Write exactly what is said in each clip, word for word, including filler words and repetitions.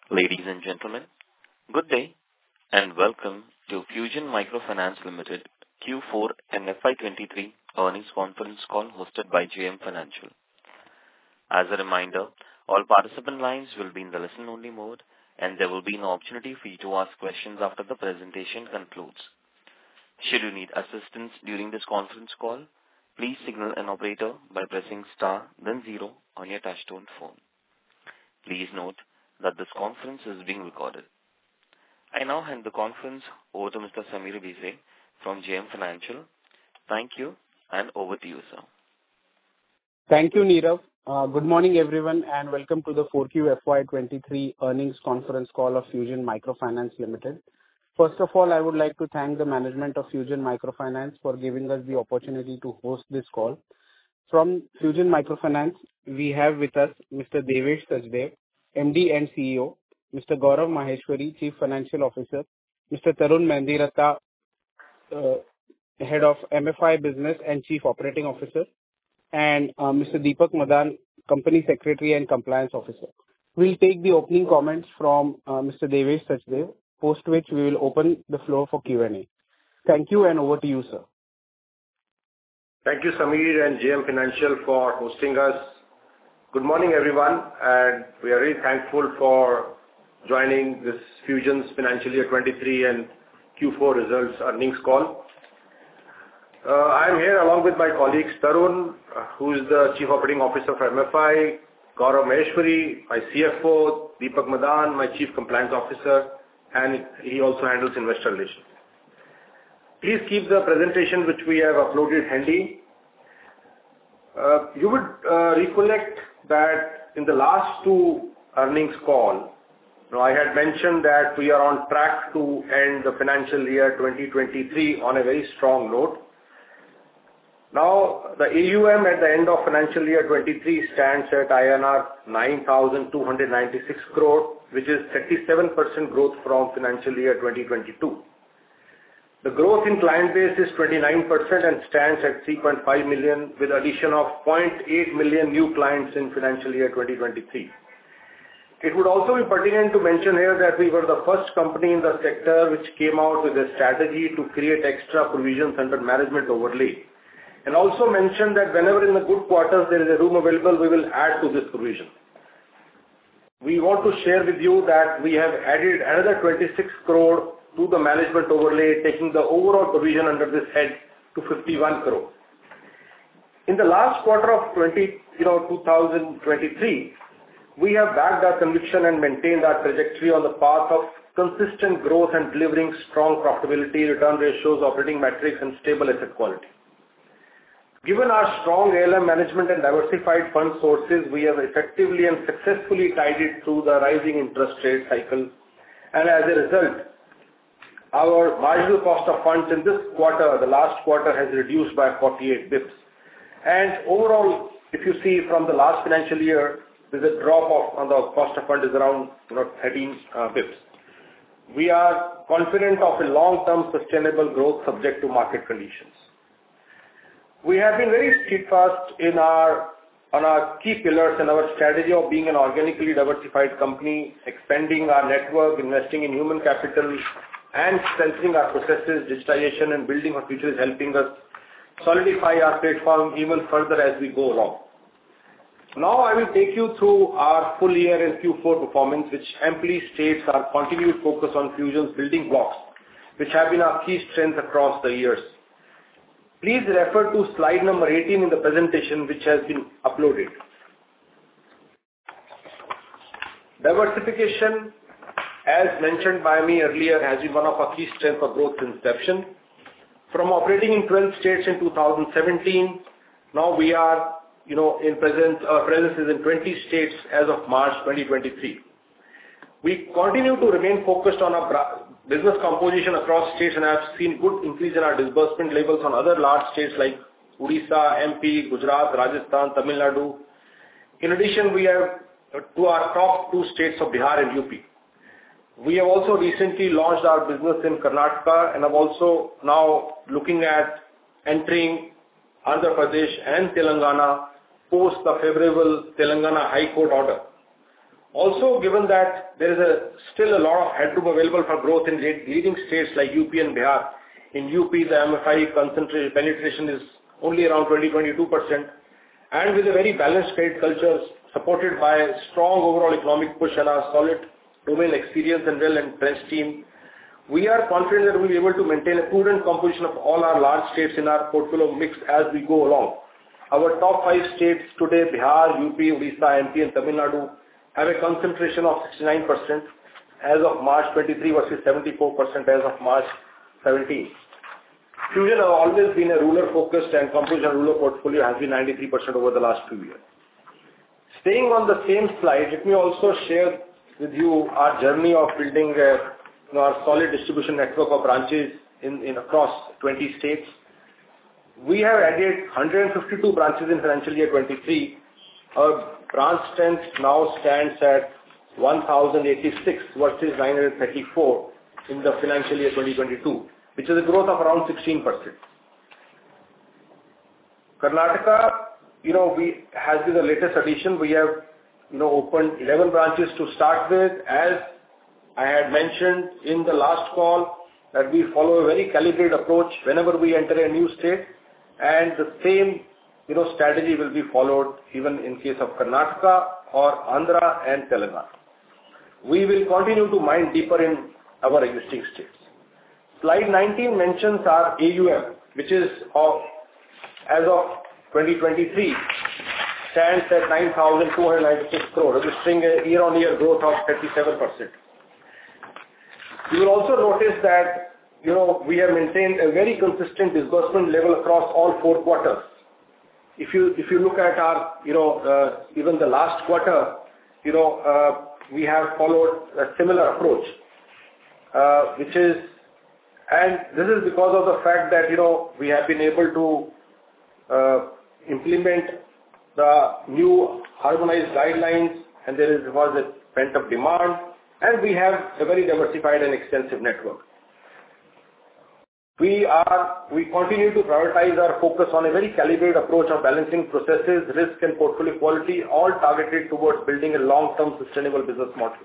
Ladies and gentlemen, good day and welcome to Fusion Microfinance Limited Q four and F Y twenty-three earnings conference call hosted by J M Financial. As a reminder, all participant lines will be in the listen-only mode, and there will be an opportunity for you to ask questions after the presentation concludes. Should you need assistance during this conference call, please signal an operator by pressing star then zero on your touchtone phone. Please note that this conference is being recorded. I now hand the conference over to Mister Samir Bhise from J M Financial. Thank you, and over to you, sir. Thank you, Nirav. Uh, good morning, everyone, and welcome to the four Q F Y twenty-three earnings conference call of Fusion Microfinance Limited. First of all, I would like to thank the management of Fusion Microfinance for giving us the opportunity to host this call. From Fusion Microfinance, we have with us Mister Devesh Sachdev, M D and C E O, Mister Gaurav Maheshwari, Chief Financial Officer, Mister Tarun Mendiratta, uh, Head of M F I Business and Chief Operating Officer, and uh, Mister Deepak Madan, Company Secretary and Compliance Officer. We'll take the opening comments from uh, Mister Devesh Sachdev, post which we will open the floor for Q and A. Thank you, and over to you, sir. Thank you, Samir and J M Financial, for hosting us. Good morning, everyone, and we are really thankful for joining this Fusion's Financial Year twenty-three and Q four results earnings call. Uh, I am here along with my colleagues Tarun, uh, who is the Chief Operating Officer for M F I, Gaurav Maheshwari, my C F O, Deepak Madan, my Chief Compliance Officer, and he also handles investor relations. Please keep the presentation which we have uploaded handy. Uh, you would uh, recollect that in the last two earnings call, you know, I had mentioned that we are on track to end the financial year twenty twenty-three on a very strong note. Now, the A U M at the end of financial year twenty-three stands at I N R nine thousand two hundred ninety-six crore, which is thirty-seven percent growth from financial year twenty twenty-two. The growth in client base is twenty-nine percent and stands at three point five million, with addition of zero point eight million new clients in financial year twenty twenty-three. It would also be pertinent to mention here that we were the first company in the sector which came out with a strategy to create extra provisions under management overlay, and also mentioned that whenever in the good quarters there is a room available, we will add to this provision. We want to share with you that we have added another twenty-six crore to the management overlay, taking the overall provision under this head to fifty-one crore. In the last quarter of twenty, you know, two thousand twenty-three, we have backed our conviction and maintained our trajectory on the path of consistent growth and delivering strong profitability, return ratios, operating metrics, and stable asset quality. Given our strong A L M management and diversified fund sources, we have effectively and successfully tided through the rising interest rate cycle, and as a result, our marginal cost of funds in this quarter, the last quarter, has reduced by forty-eight bips. And overall, if you see from the last financial year, there's a drop of on the cost of fund is around you know, thirteen uh, bips. We are confident of a long-term sustainable growth subject to market conditions. We have been very steadfast in our on our key pillars and our strategy of being an organically diversified company, expanding our network, investing in human capital, and strengthening our processes, digitization, and building our future is helping us solidify our platform even further as we go along. Now I will take you through our full year and Q four performance, which amply states our continued focus on Fusion's building blocks, which have been our key strengths across the years. Please refer to slide number eighteen in the presentation, which has been uploaded. Diversification, as mentioned by me earlier, has been one of our key strengths for growth since inception. From operating in twelve states in two thousand seventeen, now we are, you know, in presence, our presence is in twenty states as of March twenty twenty-three. We continue to remain focused on our business composition across states and have seen good increase in our disbursement levels on other large states like Odisha, M P, Gujarat, Rajasthan, Tamil Nadu. In addition, we have to our top two states of Bihar and U P. We have also recently launched our business in Karnataka and have also now looking at entering Andhra Pradesh and Telangana post the favorable Telangana High Court order. Also, given that there is a, still a lot of headroom available for growth in leading states like U P and Bihar. In U P, the M F I concentration penetration is only around twenty to twenty-two percent, and with a very balanced credit culture supported by a strong overall economic push and our solid domain experience and well-entrenched team, we are confident that we'll be able to maintain a prudent composition of all our large states in our portfolio mix as we go along. Our top five states today, Bihar, U P, Odisha, M P and Tamil Nadu, have a concentration of sixty-nine percent as of March twenty-three versus seventy-four percent as of March seventeen. Fusion has always been a rural-focused and composition rural portfolio has been ninety-three percent over the last few years. Staying on the same slide, let me also share with you our journey of building a, you know, our solid distribution network of branches in, in across twenty states. We have added one hundred fifty-two branches in financial year twenty-three. Our branch strength now stands at one thousand eighty-six versus nine hundred thirty-four in the financial year twenty twenty-two, which is a growth of around sixteen percent. Karnataka, you know, we has been the latest addition. We have, you know, opened eleven branches to start with. As I had mentioned in the last call, that we follow a very calibrated approach whenever we enter a new state, and the same, you know, strategy will be followed even in case of Karnataka or Andhra and Telangana. We will continue to mine deeper in our existing states. Slide nineteen mentions our A U M, which is of, as of twenty twenty-three, stands at nine thousand two hundred ninety-six crore, registering a year-on-year growth of thirty-seven percent. You will also notice that, you know, we have maintained a very consistent disbursement level across all four quarters. If you if you look at our, you know, uh, even the last quarter, you know, uh, we have followed a similar approach, uh, which is, and this is because of the fact that, you know, we have been able to uh, implement the new harmonized guidelines, and there is, was a pent-up demand, and we have a very diversified and extensive network. We are, we continue to prioritize our focus on a very calibrated approach of balancing processes, risk and portfolio quality, all targeted towards building a long-term sustainable business model.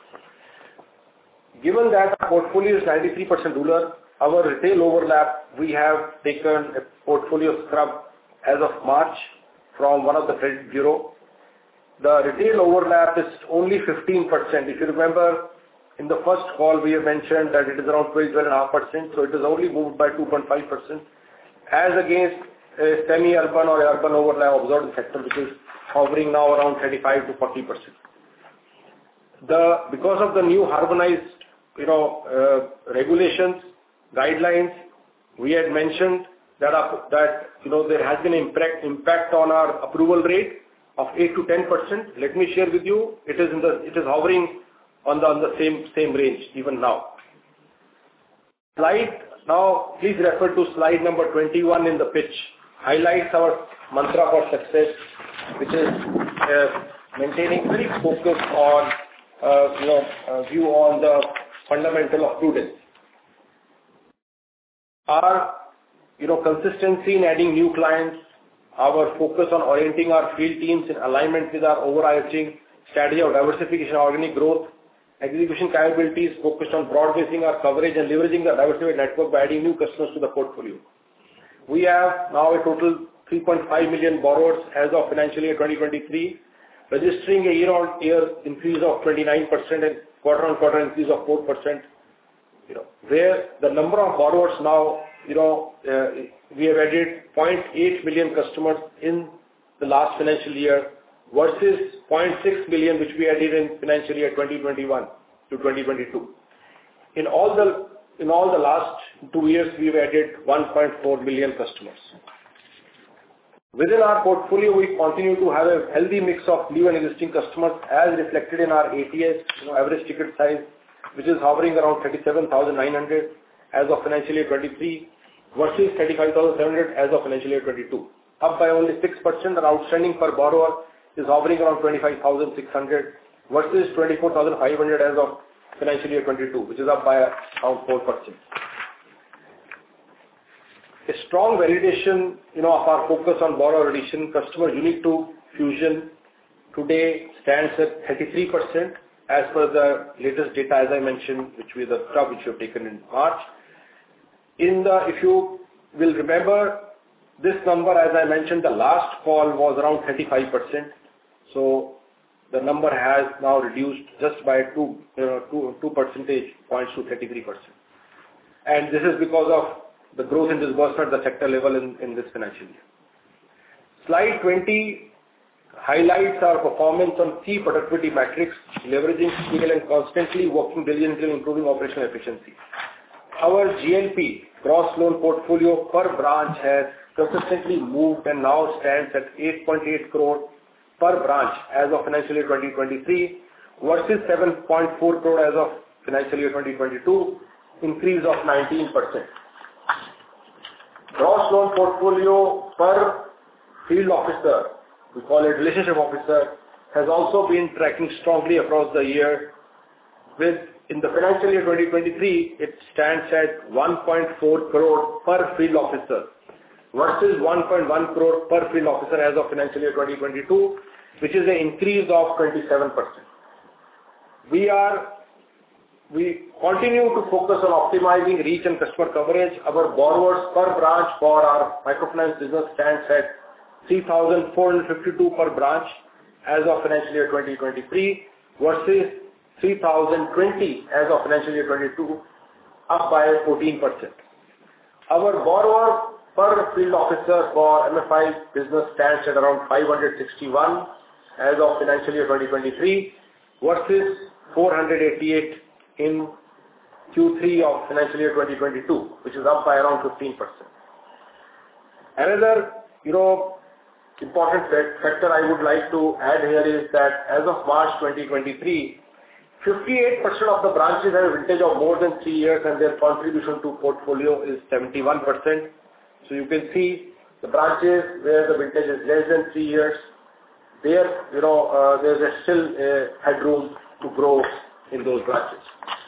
Given that our portfolio is ninety-three percent rural, our retail overlap, we have taken a portfolio scrub as of March from one of the credit bureau. The retail overlap is only fifteen percent. If you remember, in the first call, we have mentioned that it is around twelve to twelve point five percent, so it has only moved by two point five percent, as against a semi-urban or urban overlap observed in the sector, which is hovering now around thirty-five to forty percent. The, because of the new harmonized, you know, uh, regulations, guidelines, we had mentioned that, uh, that, you know, there has been impact, impact on our approval rate of eight to ten percent. Let me share with you, it is in the, it is hovering on the, on the same, same range even now. Slide, now please refer to slide number twenty-one in the pitch. Highlights our mantra for success, which is uh, maintaining very focus on, uh, you know, uh, view on the fundamental of prudence. Our, you know, consistency in adding new clients, our focus on orienting our field teams in alignment with our overarching strategy of diversification and organic growth, execution capabilities focused on broad-basing our coverage and leveraging the diversified network by adding new customers to the portfolio. We have now a total three point five million borrowers as of financial year twenty twenty-three, registering a year-on-year increase of twenty-nine percent and quarter-on-quarter increase of four percent. You know, where the number of borrowers now, you know, uh, we have added zero point eight million customers in the last financial year versus zero point six million which we added in financial year twenty twenty-one to twenty twenty-two. In all the in all the last two years, we've added one point four million customers. Within our portfolio, we continue to have a healthy mix of new and existing customers as reflected in our A T S, you know, average ticket size, which is hovering around thirty-seven thousand nine hundred as of financial year twenty-three versus thirty-five thousand seven hundred as of financial year twenty-two, up by only six percent. And outstanding per borrower is hovering around twenty-five thousand six hundred versus twenty-four thousand five hundred as of financial year twenty-two, which is up by around four percent. A strong validation, you know, of our focus on borrower addition, customers unique to Fusion, today stands at thirty-three percent as per the latest data, as I mentioned, which we the scrub which we have taken in March. In the, if you will remember, this number, as I mentioned, the last call was around thirty-five percent. So the number has now reduced just by two, you know, two, two percentage points to thirty-three percent. And this is because of the growth in disbursement at the sector level in, in this financial year. Slide twenty highlights our performance on key productivity metrics, leveraging scale and constantly working diligently in improving operational efficiency. Our G N P, gross loan portfolio per branch, has consistently moved and now stands at eight point eight crore per branch as of financial year twenty twenty-three versus seven point four crore as of financial year twenty twenty-two, increase of nineteen percent. Gross loan portfolio per field officer, we call it relationship officer, has also been tracking strongly across the year. With in the financial year twenty twenty-three, it stands at one point four crore per field officer versus one point one crore per field officer as of financial year twenty twenty-two, which is an increase of twenty-seven percent. We are we continue to focus on optimizing reach and customer coverage. Our borrowers per branch for our microfinance business stands at three thousand four hundred fifty-two per branch as of financial year twenty twenty-three versus three thousand twenty as of financial year twenty-two, up by fourteen percent. Our borrower per field officer for M F I business stands at around five hundred sixty-one as of financial year twenty twenty-three versus four hundred eighty-eight in Q three of financial year twenty twenty-two, which is up by around fifteen percent. Another, you know, important factor I would like to add here is that as of March twenty twenty-three, fifty-eight percent of the branches have a vintage of more than three years and their contribution to portfolio is seventy-one percent. So you can see the branches where the vintage is less than three years, there, you know, uh, there's a still uh, headroom to grow in those branches.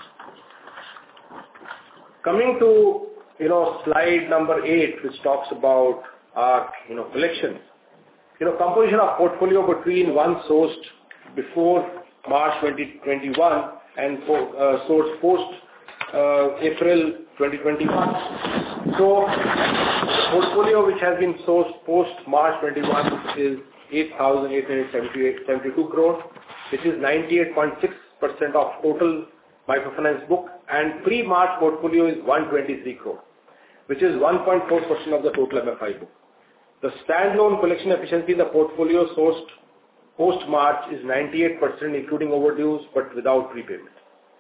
Coming to, you know, slide number eight, which talks about our, you know, collections. You know, composition of portfolio between one sourced before March twenty twenty-one and uh, sourced post uh, April twenty twenty-one. So, the portfolio which has been sourced post March twenty-one is eight thousand eight hundred seventy-two crore, which is ninety-eight point six percent of total microfinance book, and pre-March portfolio is one hundred twenty-three crore, which is one point four percent of the total M F I book. The standalone collection efficiency in the portfolio sourced post-March is ninety-eight percent, including overdues, but without prepayment.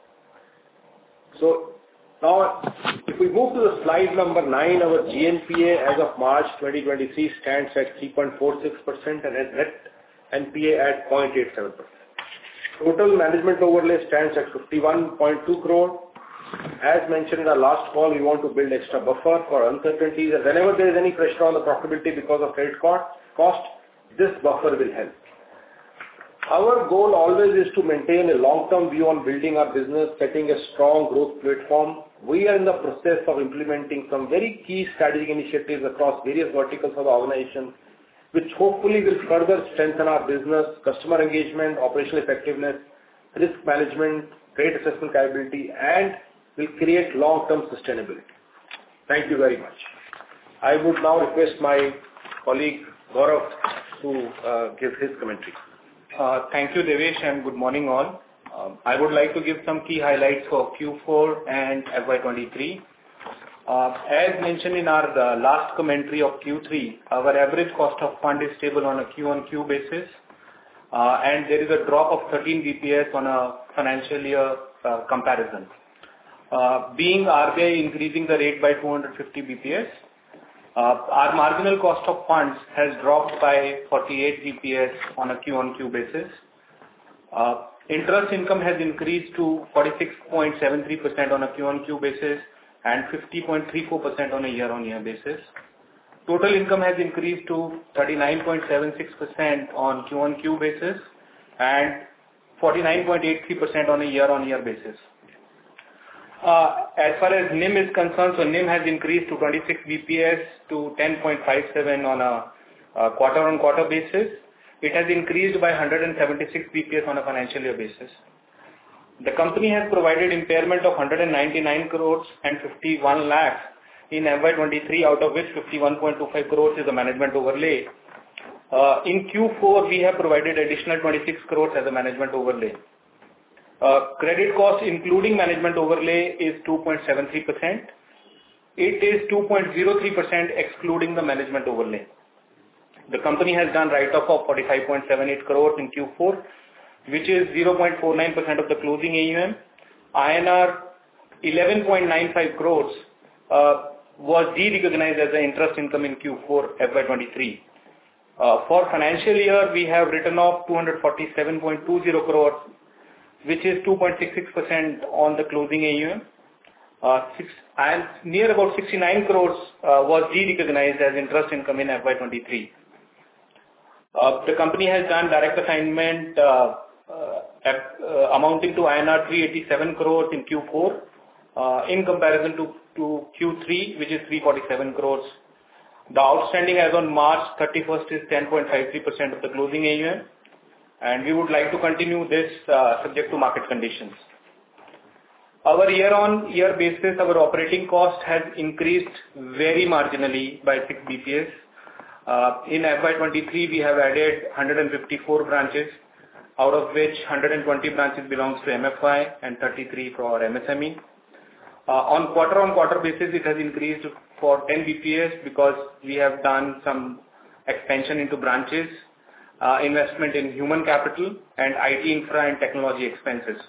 So now, if we move to the slide number nine, our G N P A as of March twenty twenty-three stands at three point four six percent and net N P A at zero point eight seven percent. Total management overlay stands at fifty-one point two crore. As mentioned in our last call, we want to build extra buffer for uncertainties, and whenever there is any pressure on the profitability because of credit cost, this buffer will help. Our goal always is to maintain a long-term view on building our business, setting a strong growth platform. We are in the process of implementing some very key strategic initiatives across various verticals of the organization, which hopefully will further strengthen our business, customer engagement, operational effectiveness, risk management, credit assessment capability, and will create long-term sustainability. Thank you very much. I would now request my colleague Gaurav to uh, give his commentary. Uh, thank you, Devesh, and good morning all. Um, I would like to give some key highlights for Q four and F Y twenty-three. Uh, as mentioned in our uh, last commentary of Q three, our average cost of fund is stable on a Q-on-Q basis, uh, and there is a drop of thirteen B P S on a financial year uh, comparison. Uh, being R B I increasing the rate by two hundred fifty B P S, uh, our marginal cost of funds has dropped by forty-eight B P S on a Q-on-Q basis. Uh, interest income has increased to forty-six point seven three percent on a Q-on-Q basis and fifty point three four percent on a year-on-year basis. Total income has increased to thirty-nine point seven six percent on Q-on-Q basis and forty-nine point eight three percent on a year-on-year basis. Uh, as far as N I M is concerned, so N I M has increased to twenty-six B P S to ten point five seven on a, a quarter-on-quarter basis, it has increased by one hundred seventy-six B P S on a financial year basis. The company has provided impairment of one hundred ninety-nine crores and fifty-one lakhs in F Y twenty-three, out of which fifty-one point two five crores is a management overlay. Uh, in Q four, we have provided additional twenty-six crores as a management overlay. Uh, credit cost including management overlay is two point seven three percent. It is two point zero three percent excluding the management overlay. The company has done write-off of forty-five point seven eight crores in Q four, which is zero point four nine percent of the closing A U M. I N R eleven point nine five crores uh, was de-recognized as an interest income in Q four F Y twenty-three. Uh, for financial year, we have written off two hundred forty-seven point two zero crores, which is two point six six percent on the closing A U M. Uh, six, and near about sixty-nine crores uh, was de-recognized as interest income in F Y twenty-three. Uh, the company has done direct assignment uh, uh, at, uh, amounting to I N R three hundred eighty-seven crores in Q four uh, in comparison to, to Q three, which is three hundred forty-seven crores. The outstanding as on March thirty-first is ten point five three percent of the closing A U M, and we would like to continue this uh, subject to market conditions. Our year-on-year basis, our operating cost has increased very marginally by six B P S. Uh, in F Y twenty-three, we have added one hundred fifty-four branches, out of which one hundred twenty branches belongs to M F I and thirty-three for M S M E. Uh, on quarter-on-quarter basis, it has increased for ten B P S because we have done some expansion into branches, uh, investment in human capital, and I T infra and technology expenses.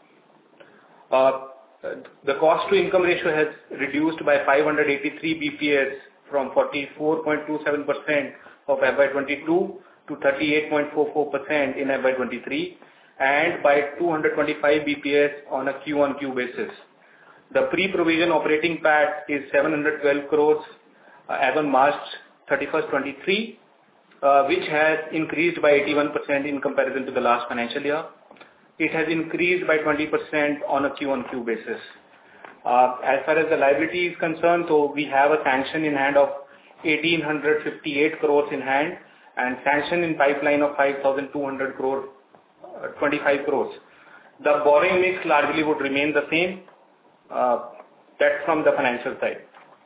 Uh, the cost-to-income ratio has reduced by five hundred eighty-three B P S from forty-four point two seven percent of F Y twenty-two to thirty-eight point four four percent in F Y twenty-three, and by two hundred twenty-five B P S on a Q-on-Q basis. The pre-provision operating P A T is seven hundred twelve crores uh, as on March thirty-first, twenty-three, uh, which has increased by eighty-one percent in comparison to the last financial year. It has increased by twenty percent on a Q-on-Q basis. Uh, as far as the liability is concerned, so we have a sanction in hand of one thousand eight hundred fifty-eight crores in hand and sanction in pipeline of five thousand two hundred crore, uh, twenty-five crores. The borrowing mix largely would remain the same. Uh, that's from the financial side.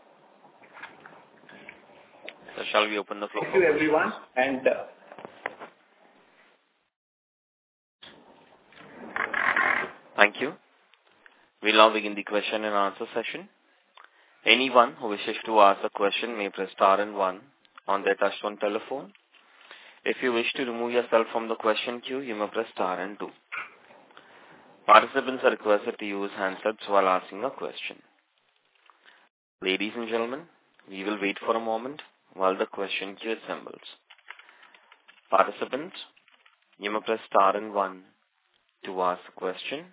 So shall we open the floor? Thank you, everyone. And uh, thank you. We'll now begin the question and answer session. Anyone who wishes to ask a question may press star and one on their touchtone telephone. If you wish to remove yourself from the question queue, you may press star and two. Participants are requested to use handsets while asking a question. Ladies and gentlemen, we will wait for a moment while the question queue assembles. Participants, you may press star and one to ask a question.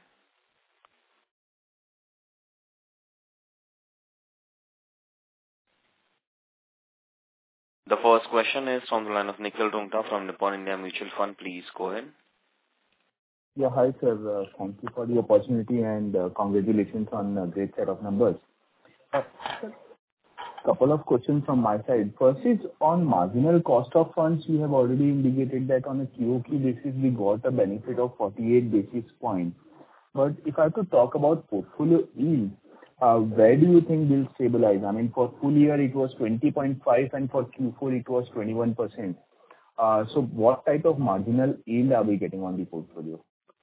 The first question is from the line of Nikhil Rungta from Nippon India Mutual Fund. Please go ahead. Yeah, hi sir. Uh, thank you for the opportunity and uh, congratulations on a great set of numbers. Uh, couple of questions from my side. First is on marginal cost of funds. You have already indicated that on a Q O Q basis we got a benefit of forty-eight basis points. But if I have to talk about portfolio yield, uh, where do you think will stabilize? I mean, for full year it was twenty point five and for Q four it was twenty-one percent. Uh, so what type of marginal yield are we getting on the portfolio?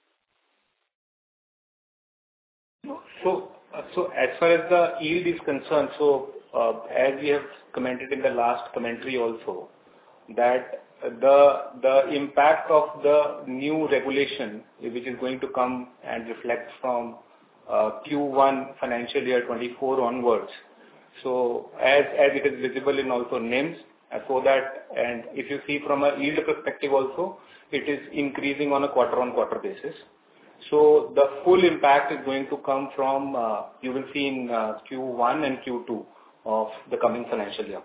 So, uh, so as far as the yield is concerned, so uh, as we have commented in the last commentary also, that the the impact of the new regulation, which is going to come and reflect from uh, Q one financial year twenty-four onwards. So as as it is visible in also N I Ms, uh, so that, and if you see from a yield perspective also, it is increasing on a quarter-on-quarter basis. So the full impact is going to come from, uh, you will see in uh, Q one and Q two of the coming financial year.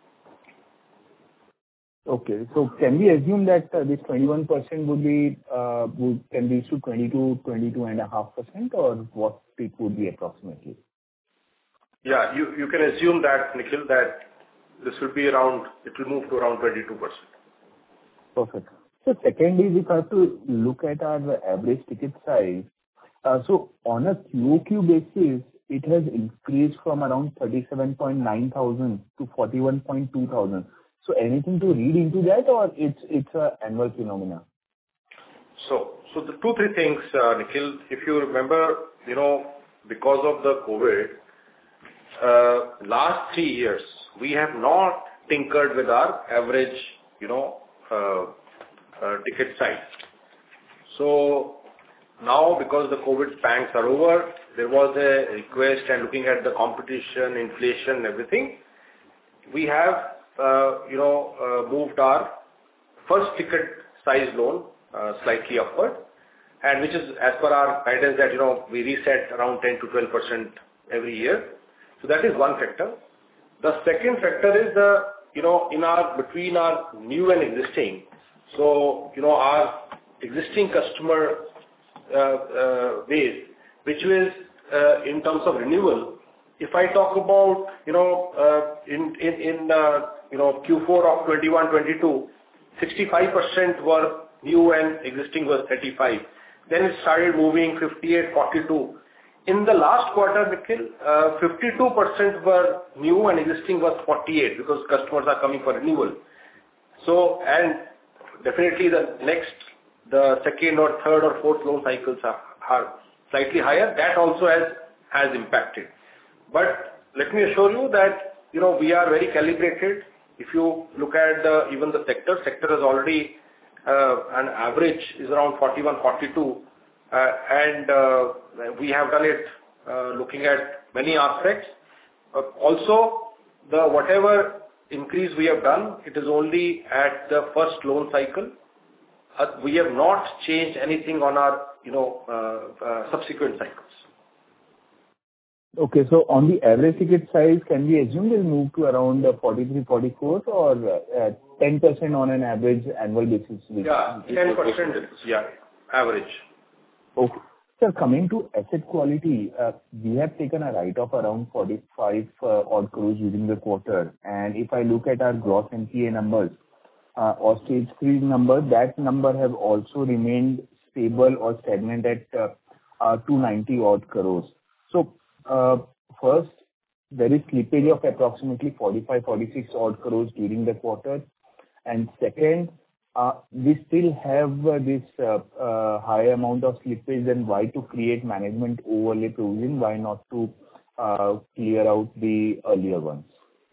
Okay. So can we assume that uh, this twenty-one percent would be, uh, would, can reach to twenty-two, twenty-two point five percent, or what it would be approximately? Yeah, you, you can assume that, Nikhil, that this will be around, it will move to around twenty-two percent. Perfect. So second is, if I have to look at our average ticket size, uh, so on a Q O Q basis, it has increased from around thirty-seven point nine thousand to forty-one point two thousand. So anything to read into that, or it's it's a annual phenomena? So, so the two, three things, uh, Nikhil, if you remember, you know, because of the COVID, uh, last three years, we have not tinkered with our average, you know, uh, uh, ticket size. So now, because the COVID pangs are over, there was a request, and looking at the competition, inflation, everything, we have, uh, you know, uh, moved our first ticket size loan uh, slightly upward, and which is as per our guidance that, you know, we reset around ten to twelve percent every year. So that is one factor. The second factor is the, you know, in our, between our new and existing. So, you know, our existing customer uh, uh, base, which is uh, in terms of renewal, if I talk about, you know, uh, in, in, in uh, you know, Q four of twenty-one twenty-two, sixty-five percent were new and existing was thirty-five. Then it started moving fifty-eight forty-two. In the last quarter, Nikhil, uh, fifty-two percent were new and existing was forty-eight, because customers are coming for renewal. So, and definitely the next, the second or third or fourth loan cycles are, are slightly higher. That also has, has impacted. But let me assure you that, you know, we are very calibrated. If you look at the, even the sector, sector has already, uh, an average is around forty-one forty-two. Uh, and uh, we have done it uh, looking at many aspects. Uh, also, the whatever increase we have done, it is only at the first loan cycle. Uh, we have not changed anything on our, you know, uh, uh, subsequent cycles. Okay, so on the average ticket size, can we assume we'll move to around forty-three forty-four, or uh, ten percent on an average annual basis? Yeah, ten percent, yeah, average. Okay. Sir, coming to asset quality, uh, we have taken a write-off around forty-five uh, odd crores during the quarter. And if I look at our gross N P A numbers, uh, or stage three number, that number have also remained stable or stagnant at uh, uh, two hundred ninety odd crores. So, uh, first, there is slippage of approximately forty-five forty-six odd crores during the quarter. And second, Uh, we still have uh, this uh, uh, high amount of slippage, then why to create management overlay provision? Why not to uh, clear out the earlier ones?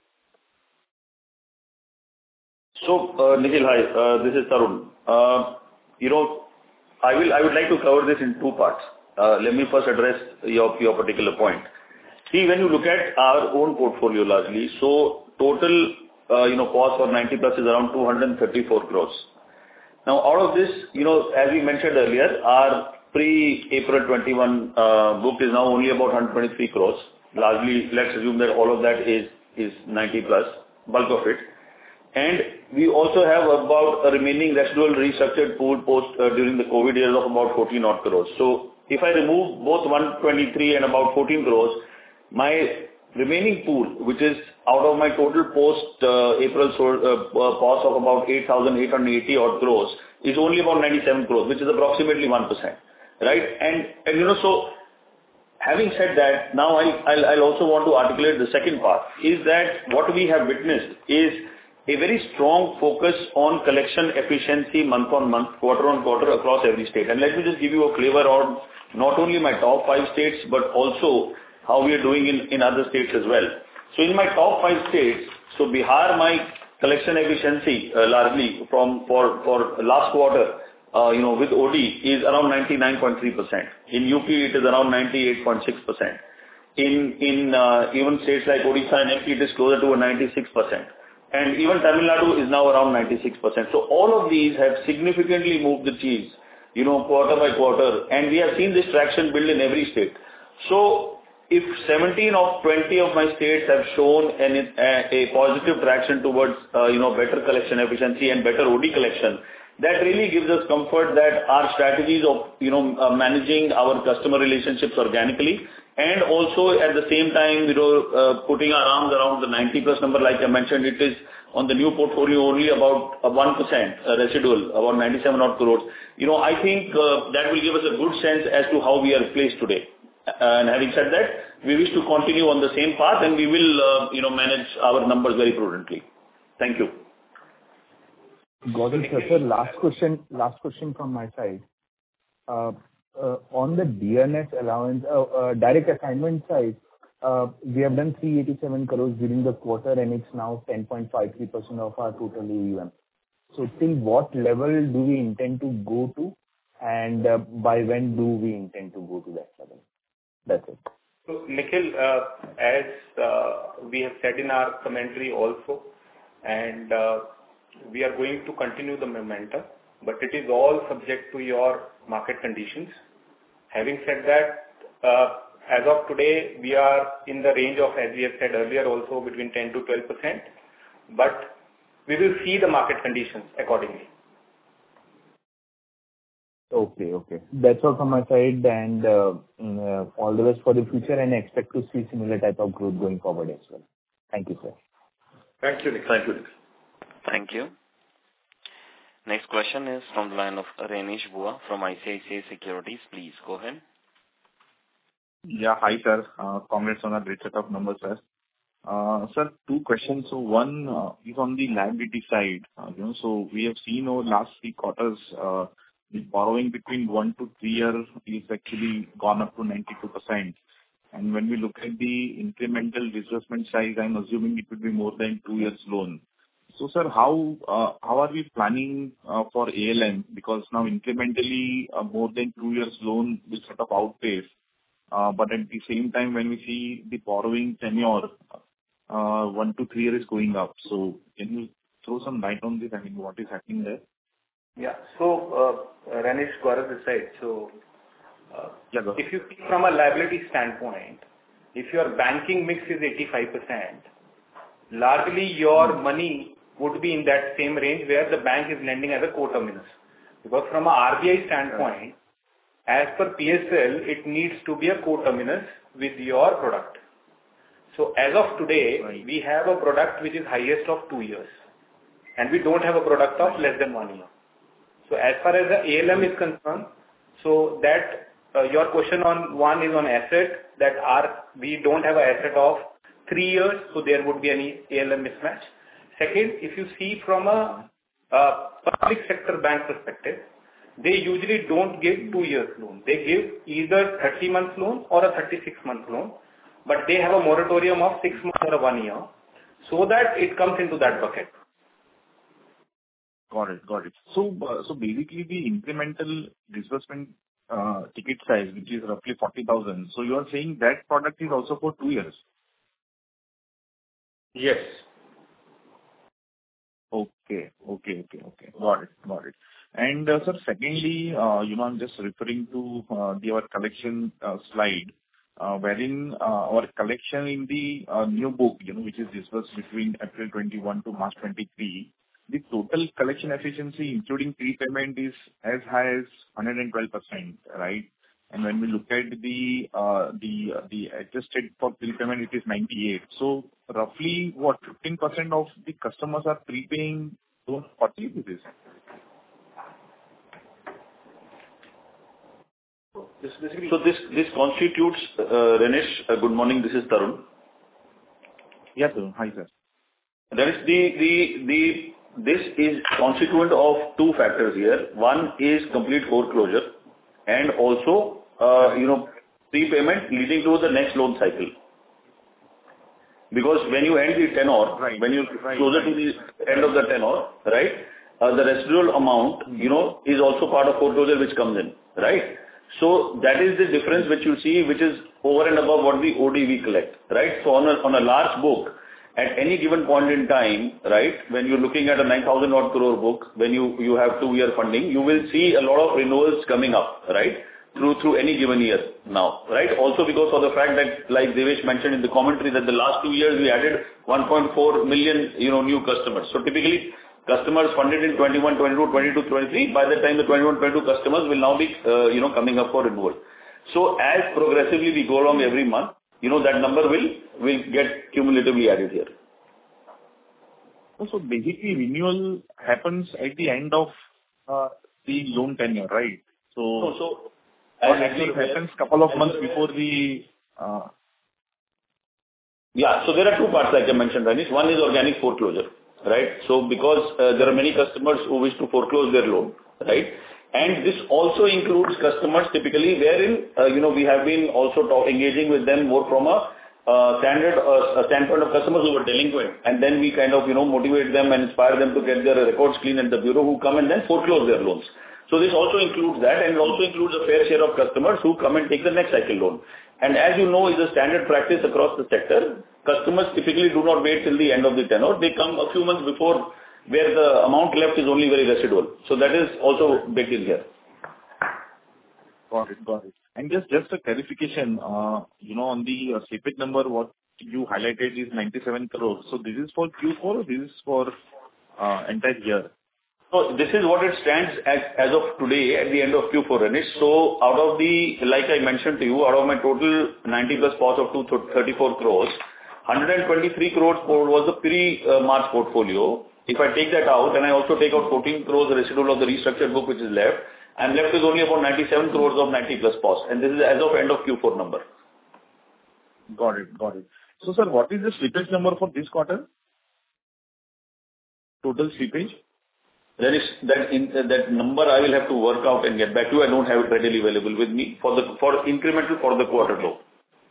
So, uh, Nikhil, hi, uh, this is Tarun. Uh, you know, I will I would like to cover this in two parts. Uh, let me first address your your particular point. See, when you look at our own portfolio largely, so total Uh, you know, cost for ninety plus is around two hundred thirty-four crores. Now, out of this, you know, as we mentioned earlier, our pre-April twenty-one uh, book is now only about one hundred twenty-three crores. Largely, let's assume that all of that is is ninety plus, bulk of it. And we also have about a remaining residual restructured pool post uh, during the COVID years of about fourteen odd crores. So, if I remove both one hundred twenty-three and about fourteen crores, my remaining pool, which is out of my total post uh, April so, uh, cost of about eight thousand eight hundred eighty odd crores, is only about ninety-seven crores, which is approximately one percent, right? And, and you know, so having said that, now I'll, I'll, I'll also want to articulate the second part, is that what we have witnessed is a very strong focus on collection efficiency month on month, quarter on quarter across every state. And let me just give you a flavor on not only my top five states, but also how we are doing in, in other states as well. So in my top five states, so Bihar, my collection efficiency uh, largely from for, for last quarter, uh, you know, with O D is around ninety-nine point three percent. In U P, it is around ninety-eight point six percent. In, in uh, even states like Odisha and M P, it is closer to a ninety-six percent. And even Tamil Nadu is now around ninety-six percent. So all of these have significantly moved the cheese, you know, quarter by quarter. And we have seen this traction build in every state. So if seventeen of twenty of my states have shown an, a, a positive traction towards, uh, you know, better collection efficiency and better O D collection, that really gives us comfort that our strategies of, you know, uh, managing our customer relationships organically and also at the same time, you know, uh, putting our arms around the ninety plus number, like I mentioned, it is on the new portfolio only about uh, one percent uh, residual, about ninety-seven odd crores. You know, I think uh, that will give us a good sense as to how we are placed today. And having said that, we wish to continue on the same path, and we will, uh, you know, manage our numbers very prudently. Thank you. Got it, sir. Sir, last question, last question from my side. Uh, uh, on the D N S allowance, uh, uh, direct assignment side, uh, we have done three hundred eighty-seven crores during the quarter, and it's now ten point five three percent of our total A U M. So till what level do we intend to go to, and uh, by when do we intend to go to that level? That's it. So, Nikhil, uh, as uh, we have said in our commentary also, and uh, we are going to continue the momentum, but it is all subject to your market conditions. Having said that, uh, as of today, we are in the range of, as we have said earlier, also between ten to twelve percent, but we will see the market conditions accordingly. Okay, okay. That's all from my side, and uh, uh, all the best for the future, and I expect to see similar type of growth going forward as well. Thank you, sir. Thank you, Nick. Thank you, Nick. Thank you. Next question is from the line of Renish Bua from I C I C I Securities. Please go ahead. Yeah, hi, sir. Uh, congrats on a great set of numbers, sir. Uh, sir, two questions. So one uh, is on the liability side. Uh, you know, so we have seen over last three quarters, uh, the borrowing between one to three years is actually gone up to ninety-two percent. And when we look at the incremental disbursement size, I'm assuming it would be more than two years loan. So, sir, how uh, how are we planning uh, for A L M? Because now incrementally uh, more than two years loan will sort of outpace. Uh, but at the same time, when we see the borrowing tenure, uh, one to three years is going up. So, can you throw some light on this? I mean, what is happening there? Yeah. So, uh, Renish, Gaurav this side. So, uh, yeah, go. If you see from a liability standpoint, if your banking mix is eighty-five percent, largely your mm-hmm. money would be in that same range where the bank is lending as a co-terminus. Because from a R B I standpoint, as per P S L, it needs to be a co-terminus with your product. So as of today, right. we have a product which is highest of two years. And we don't have a product of less than one year. So as far as the A L M is concerned, so that uh, your question on one is on asset, that are we don't have an asset of three years, so there would be any A L M mismatch. Second, if you see from a, a public sector bank perspective, they usually don't give two years loan. They give either thirty months loan or a thirty-six month loan, but they have a moratorium of six months or one year, so that it comes into that bucket. Got it. Got it. So, uh, so basically the incremental disbursement uh, ticket size, which is roughly forty thousand. So you are saying that product is also for two years? Yes. Okay. Okay. Okay. Okay. Got it. Got it. And, uh, sir, secondly, uh, you know, I'm just referring to uh, the our collection uh, slide, uh, wherein uh, our collection in the uh, new book, you know, which is disbursed between April twenty-one to March twenty-three, the total collection efficiency, including prepayment, is as high as one hundred twelve percent, right? And when we look at the uh, the uh, the adjusted for prepayment, it is ninety-eight. So roughly, what, fifteen percent of the customers are prepaying those forty rupees? This, so this this constitutes, uh, Renish, uh, good morning, this is Tarun. Yes, sir. Hi, sir. That is the, the, the, this is constituent of two factors here. One is complete foreclosure and also, uh, you know, prepayment leading to the next loan cycle. Because when you end the tenor, right. when you right. closer right. to the end of the tenor, right, uh, the residual amount, mm-hmm. you know, is also part of foreclosure which comes in, right? So that is the difference which you see, which is over and above what the O D we collect, right? So on a, on a large book, at any given point in time, right, when you're looking at a nine thousand odd crore book, when you, you have two-year funding, you will see a lot of renewals coming up, right, through through any given year now, right? Also because of the fact that, like Devesh mentioned in the commentary, that the last two years we added one point four million, you know, new customers. So typically, customers funded in twenty-one, twenty-two, twenty-two, twenty-three, by the time the twenty-one, twenty-two customers will now be, uh, you know, coming up for renewal. So as progressively we go along every month, you know, that number will, will get cumulatively added here. So basically, renewal happens at the end of uh, the loan tenure, right? So, so, so or actually it happens couple of months before the... Uh, yeah, so there are two parts, like I mentioned, Ranish. One is organic foreclosure, right? So because uh, there are many customers who wish to foreclose their loan, right? And this also includes customers typically wherein, uh, you know, we have been also talk, engaging with them more from a uh, standard uh, a standpoint of customers who were delinquent. And then we kind of, you know, motivate them and inspire them to get their records clean at the bureau, who come and then foreclose their loans. So this also includes that, and it also includes a fair share of customers who come and take the next cycle loan. And as you know, is a standard practice across the sector. Customers typically do not wait till the end of the tenure. They come a few months before, where the amount left is only very residual. So that is also baked in here. Got it. Got it. And just, just a clarification, uh, you know, on the uh, slippage number, what you highlighted is ninety-seven crores. So this is for Q four or this is for uh, entire year? So this is what it stands as, as of today at the end of Q four, Ranish. So out of the, like I mentioned to you, out of my total ninety plus pos of two hundred thirty-four crores, one hundred twenty-three crores was the pre-March portfolio. If I take that out, and I also take out fourteen crores residual of the restructured book which is left, I'm left with only about ninety-seven crores of ninety plus pos. And this is as of end of Q four number. Got it. Got it. So, sir, what is the slippage number for this quarter? Total slippage? There is that in, that number I will have to work out and get back to you. I don't have it readily available with me for the for incremental for the quarter though.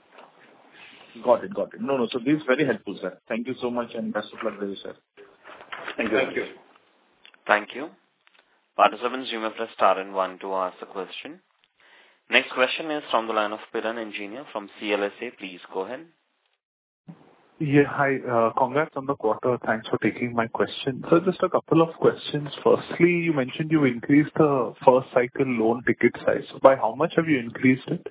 Got it. Got it. No, no. So this is very helpful, sir. Thank you so much and best of luck, sir. Thank you. Thank you. Thank you. Participants, you may press star and one to ask the question. Next question is from the line of Piran Engineer from C L S A. Please go ahead. Yeah, hi. Uh, congrats on the quarter. Thanks for taking my question. So just a couple of questions. Firstly, you mentioned you increased the first cycle loan ticket size. So by how much have you increased it?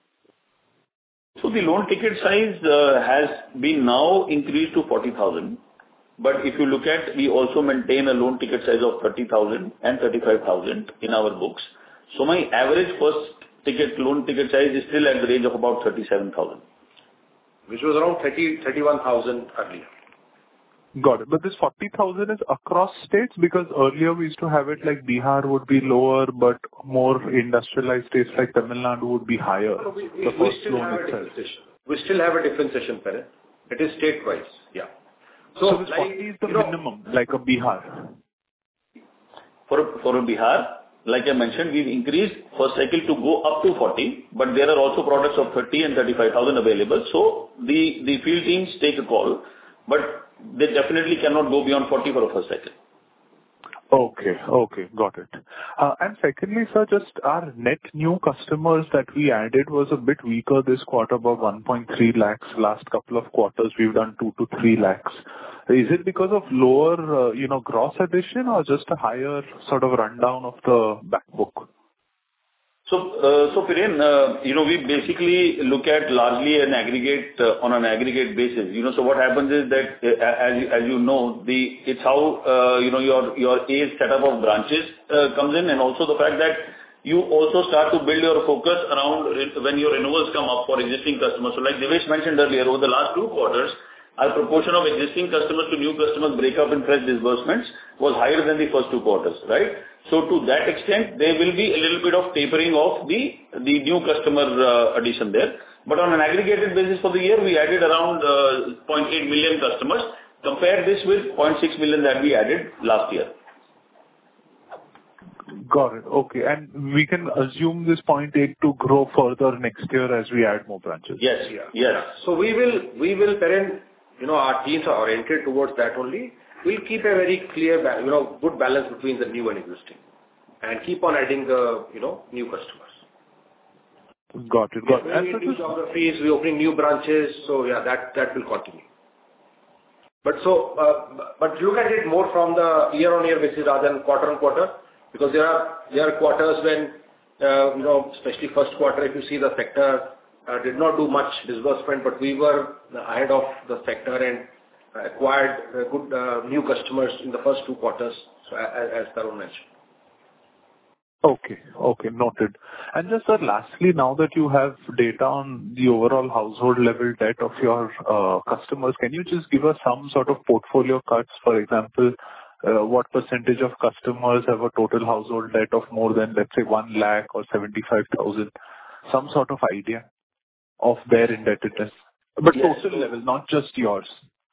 So the loan ticket size uh, has been now increased to forty thousand. But if you look at, we also maintain a loan ticket size of thirty thousand and thirty-five thousand in our books. So my average first ticket loan ticket size is still at the range of about thirty-seven thousand. Which was around thirty, thirty-one thousand earlier. Got it. But this forty thousand is across states, because earlier we used to have it like Bihar would be lower, but more industrialized states like Tamil Nadu would be higher. No, we, we, the we first still loan have a itself. differentiation. We still have a differentiation, Piran. It is state-wise. Yeah. So, So, this like, forty is the you know, minimum, like a Bihar. For, for Bihar, like I mentioned, we've increased first cycle to go up to forty, but there are also products of thirty and thirty-five thousand available. So the, the field teams take a call, but they definitely cannot go beyond forty for a first cycle. Okay. Okay. Got it. Uh, And secondly, sir, just our net new customers that we added was a bit weaker this quarter, about one point three lakhs. Last couple of quarters, we've done two to three lakhs. Is it because of lower, uh, you know, gross addition or just a higher sort of rundown of the back book? So, uh, so Piran, uh, you know, we basically look at largely an aggregate, uh, on an aggregate basis. You know, so what happens is that, uh, as you, as you know, the, it's how, uh, you know, your, your age setup of branches, uh, comes in, and also the fact that you also start to build your focus around when your renewals come up for existing customers. So like Devesh mentioned earlier, over the last two quarters, our proportion of existing customers to new customers break up in fresh disbursements was higher than the first two quarters, right? So to that extent, there will be a little bit of tapering of the, the new customer uh, addition there. But on an aggregated basis for the year, we added around uh, zero point eight million customers. Compare this with zero point six million that we added last year. Got it. Okay. And we can assume this zero point eight to grow further next year as we add more branches? Yes. Yeah. Yes. So we will, we will, Piran, you know, our teams are oriented towards that only. We'll keep a very clear, you know, good balance between the new and existing, and keep on adding the, you know, new customers. Got it. Got it. We're opening new geographies, we're opening new branches, so yeah, that, that will continue. But so, uh, but look at it more from the year-on-year basis rather than quarter-on-quarter, because there are, there are quarters when, uh, you know, especially first quarter, if you see the sector uh, did not do much disbursement, but we were ahead of the sector and acquired uh, good uh, new customers in the first two quarters, so as, as Tarun mentioned. Okay. Okay, noted. And just, sir, lastly, now that you have data on the overall household level debt of your uh, customers, can you just give us some sort of portfolio cuts? For example, uh, what percentage of customers have a total household debt of more than, let's say, one lakh or seventy-five thousand? Some sort of idea of their indebtedness, but Yes. total level, not just yours.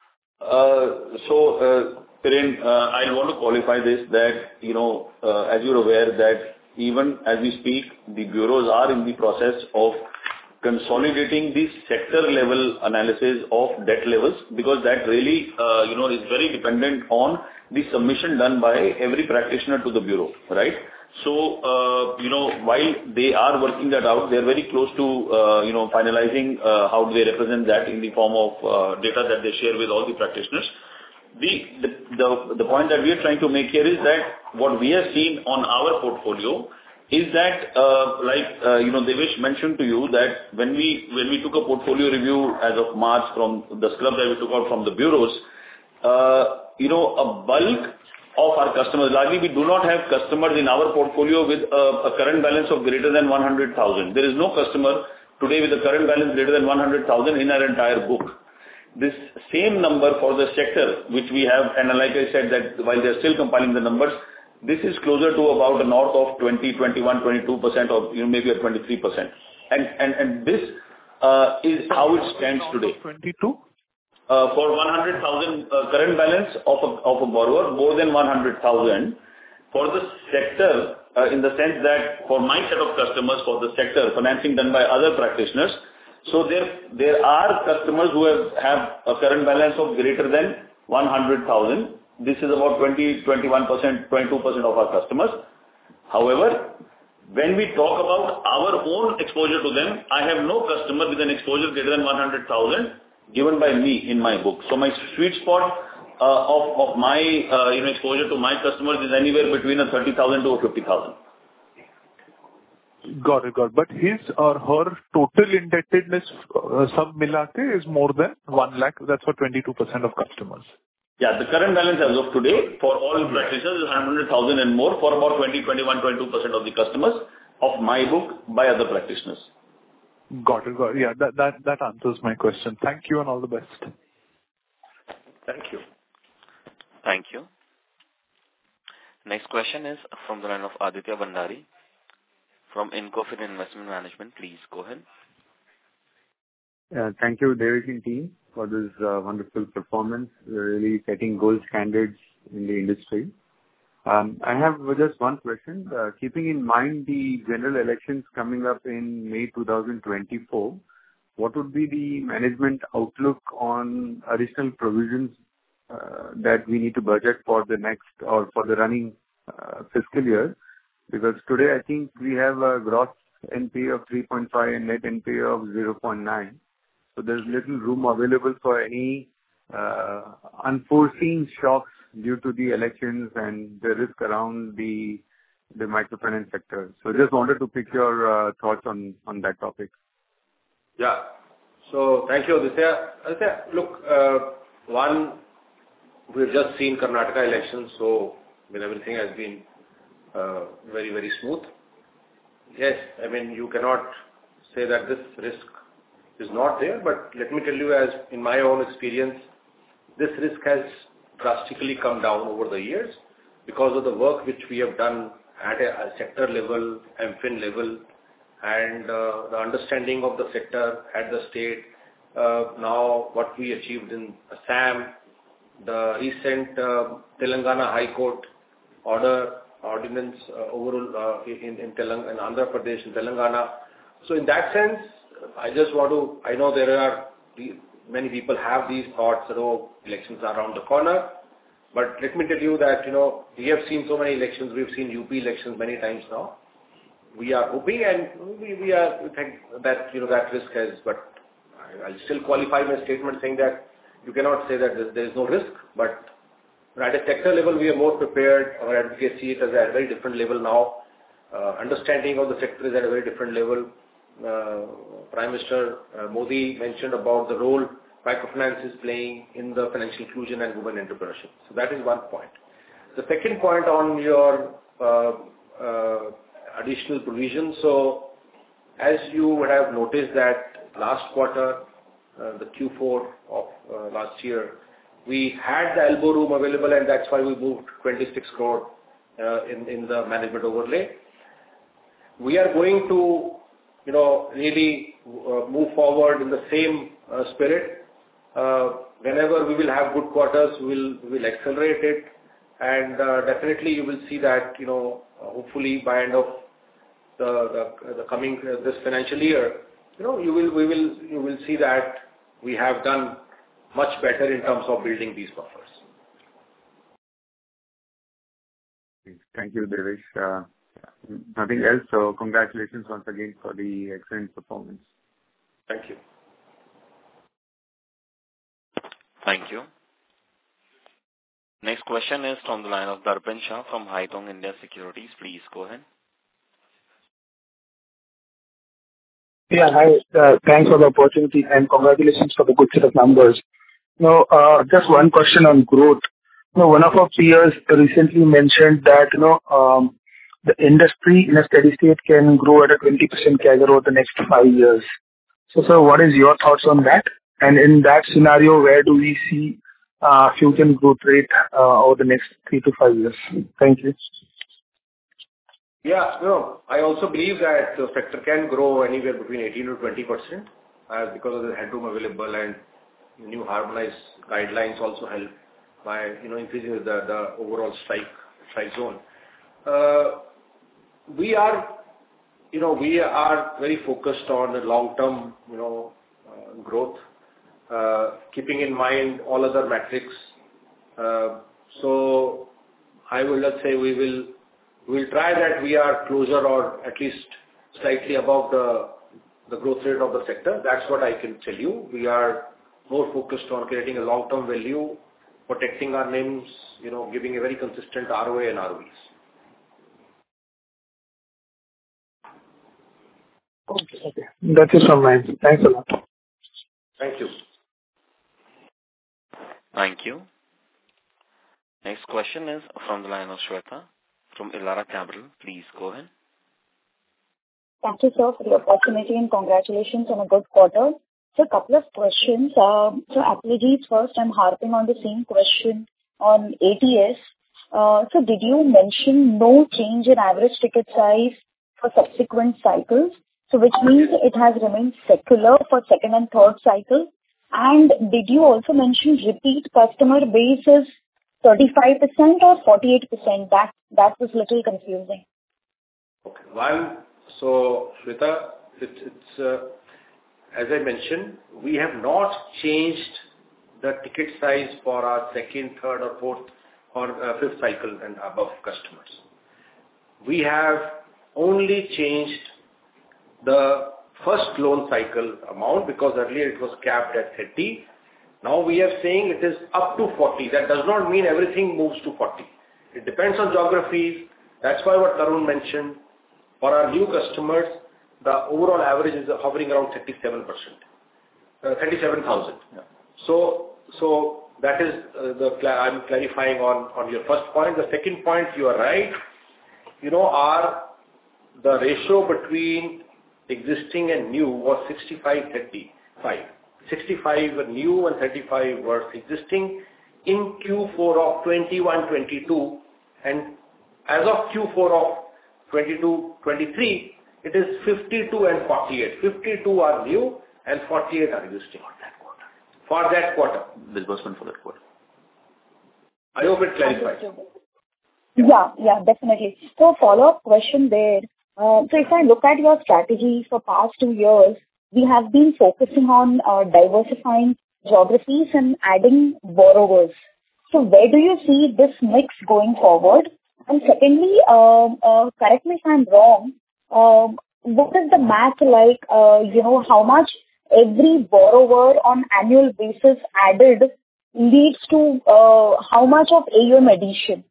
Uh, So, uh, Kiran, uh, I want to qualify this that, you know, uh, as you're aware, that even as we speak, the bureaus are in the process of consolidating the sector-level analysis of debt levels, because that really, uh, you know, is very dependent on the submission done by every practitioner to the bureau, right? So, uh, you know, while they are working that out, they're very close to, uh, you know, finalizing uh, how do they represent that in the form of uh, data that they share with all the practitioners. The, the, the, the point that we are trying to make here is that what we have seen on our portfolio is that, uh, like, uh, you know, Devesh mentioned to you that when we, when we took a portfolio review as of March from the scrub that we took out from the bureaus, uh, you know, a bulk of our customers, largely we do not have customers in our portfolio with a, a current balance of greater than one hundred thousand. There is no customer today with a current balance greater than one hundred thousand in our entire book. This same number for the sector, which we have, and like I said, that while they're still compiling the numbers, this is closer to about a north of twenty, twenty-one, twenty-two percent or, you know, maybe a twenty-three percent. And, and, and this uh, is how it stands today. twenty-two? Uh, for one hundred thousand uh, current balance of a, of a borrower, more than one hundred thousand. For the sector, uh, in the sense that for my set of customers, for the sector, financing done by other practitioners, so there, there are customers who have, have a current balance of greater than one hundred thousand. This is about twenty, twenty-one percent, twenty-two percent of our customers. However, when we talk about our own exposure to them, I have no customer with an exposure greater than one hundred thousand given by me in my book. So my sweet spot uh, of, of my uh, you know, exposure to my customers is anywhere between a thirty thousand to a fifty thousand. Got it, got it. But his or her total indebtedness, uh, sub milate, is more than one lakh. That's for twenty-two percent of customers. Yeah, the current balance as of today for all practitioners is one hundred thousand and more for about twenty, twenty-one, twenty-two percent of the customers of my book by other practitioners. Got it, got it. Yeah, that, that, that answers my question. Thank you and all the best. Thank you. Thank you. Next question is from the line of Aditya Bandari from Incofin Investment Management. Please go ahead. Uh, thank you, Devesh and team, for this uh, wonderful performance, really setting gold standards in the industry. Um, I have just one question. Uh, keeping in mind the general elections coming up in May twenty twenty-four, what would be the management outlook on additional provisions uh, that we need to budget for the next or for the running uh, fiscal year? Because today I think we have a gross N P A of three point five and net N P A of zero point nine. So there's little room available for any uh, unforeseen shocks due to the elections and the risk around the the microfinance sector. So just wanted to pick your uh, thoughts on, on that topic. Yeah. So thank you, Aditya. Aditya, look, uh, one, we've just seen Karnataka elections, so I mean, everything has been uh, very, very smooth. Yes, I mean, you cannot say that this risk is not there, but let me tell you, as in my own experience, this risk has drastically come down over the years because of the work which we have done at a, a sector level, M F I N level, and uh, the understanding of the sector at the state. Uh, now, what we achieved in Assam, the recent uh, Telangana High Court order, ordinance uh, overall uh, in, in, Telang- in Andhra Pradesh and Telangana. So in that sense, I just want to, I know there are, many people have these thoughts that, oh, elections are around the corner. But let me tell you that, you know, we have seen so many elections. We've seen U P elections many times now. We are hoping and we, we are, we think that, you know, that risk has, but I, I'll still qualify my statement saying that you cannot say that there, there is no risk, but at a sector level, we are more prepared. Our advocacy is at a very different level now. Uh, understanding of the sector is at a very different level. Uh, Prime Minister uh, Modi mentioned about the role microfinance is playing in the financial inclusion and women entrepreneurship. So that is one point. The second point on your uh, uh, additional provision. So as you would have noticed that last quarter, uh, the Q four of uh, last year, we had the elbow room available, and that's why we moved twenty-six crore uh, in in the management overlay. We are going to, you know, really uh, move forward in the same uh, spirit. Uh, whenever we will have good quarters, we will we will accelerate it, and uh, definitely you will see that, you know, hopefully by end of the the, the coming uh, this financial year, you know, you will we will you will see that we have done much better in terms of building these buffers. Thank you, Devesh. Uh, nothing else. So congratulations once again for the excellent performance. Thank you. Thank you. Next question is from the line of Darpan Shah from Haitong India Securities. Please go ahead. Yeah, hi. Uh, thanks for the opportunity and congratulations for the good set of numbers. Now, uh, just one question on growth. You know, one of our peers recently mentioned that, you know, um, the industry in a steady state can grow at a twenty percent C A G R over the next five years. So, sir, what is your thoughts on that? And in that scenario, where do we see uh, Fusion growth rate uh, over the next three to five years? Thank you. Yeah, no, I also believe that the sector can grow anywhere between eighteen to twenty percent uh, because of the headroom available, and new harmonized guidelines also help by, you know, increasing the, the overall strike strike zone. Uh, we are, you know, we are very focused on the long-term, you know, uh, growth, uh, keeping in mind all other metrics. Uh, so I will not say we will. We'll try that we are closer or at least slightly above the the growth rate of the sector. That's what I can tell you. We are more focused on creating a long-term value, protecting our names, you know, giving a very consistent R O A and R O Es. Okay, okay. That's it from my end. Thanks a lot. Thank you. Thank you. Next question is from the line of Shweta from Elara Capital. Please go ahead. Thank you, sir, for the opportunity and congratulations on a good quarter. So a couple of questions. Uh, so apologies first, I'm harping on the same question on A T S. Uh, so did you mention no change in average ticket size for subsequent cycles? So which means it has remained secular for second and third cycle. And did you also mention repeat customer base is thirty-five percent or forty-eight percent? That that was a little confusing. Okay. One, so Shweta, it's, it's uh, as I mentioned, we have not changed the ticket size for our second, third or fourth or uh, fifth cycle and above customers. We have only changed the first loan cycle amount because earlier it was capped at thirty. Now we are saying it is up to forty. That does not mean everything moves to forty. It depends on geographies. That's why what Tarun mentioned, for our new customers, the overall average is hovering around thirty-seven percent, uh, thirty-seven thousand. Yeah. So, so that is uh, the, I'm clarifying on, on your first point. The second point, you are right. You know, our, the ratio between existing and new was sixty-five thirty-five. sixty-five were new and thirty-five were existing in Q four of twenty-one twenty-two, and as of Q four of twenty-two twenty-three, it is fifty-two and forty-eight. fifty-two are new and forty-eight are existing for that quarter. For that quarter. Disbursement for that quarter. I hope it clarifies. Yeah, yeah, definitely. So follow-up question there. Uh, so if I look at your strategy for past two years, we have been focusing on uh, diversifying geographies and adding borrowers. So where do you see this mix going forward? And secondly, uh, uh, correct me if I'm wrong, uh, what is the math like, uh, you know, how much every borrower on annual basis added leads to uh, how much of A U M addition?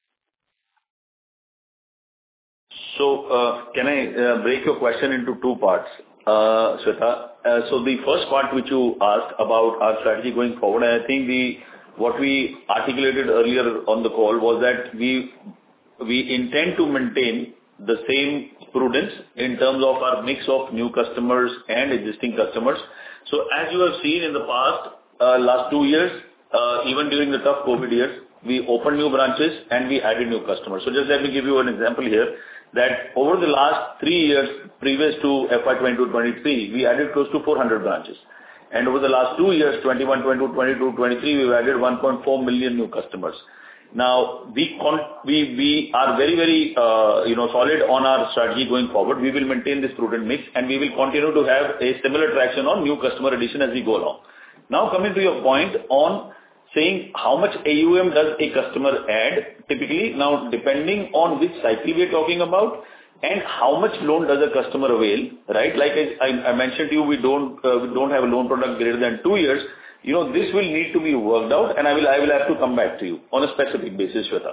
So, uh, can I uh, break your question into two parts, uh, Shweta? Uh, so the first part which you asked about our strategy going forward, I think the what we articulated earlier on the call was that we we intend to maintain the same prudence in terms of our mix of new customers and existing customers. So as you have seen in the past, uh, last two years, uh, even during the tough COVID years, we opened new branches and we added new customers. So just let me give you an example here, that over the last three years, previous to F Y twenty-two twenty-three, we added close to four hundred branches. And over the last two years, twenty-one, twenty-two, twenty-two, twenty-three, we've added one point four million new customers. Now, we con- we we are very, very, uh, you know, solid on our strategy going forward. We will maintain this prudent mix, and we will continue to have a similar traction on new customer addition as we go along. Now, coming to your point on saying how much A U M does a customer add, typically, now, depending on which cycle we are talking about, and how much loan does a customer avail, right? Like I, I, I mentioned to you, we don't uh, we don't have a loan product greater than two years. You know, this will need to be worked out, and I will I will have to come back to you on a specific basis, Shweta.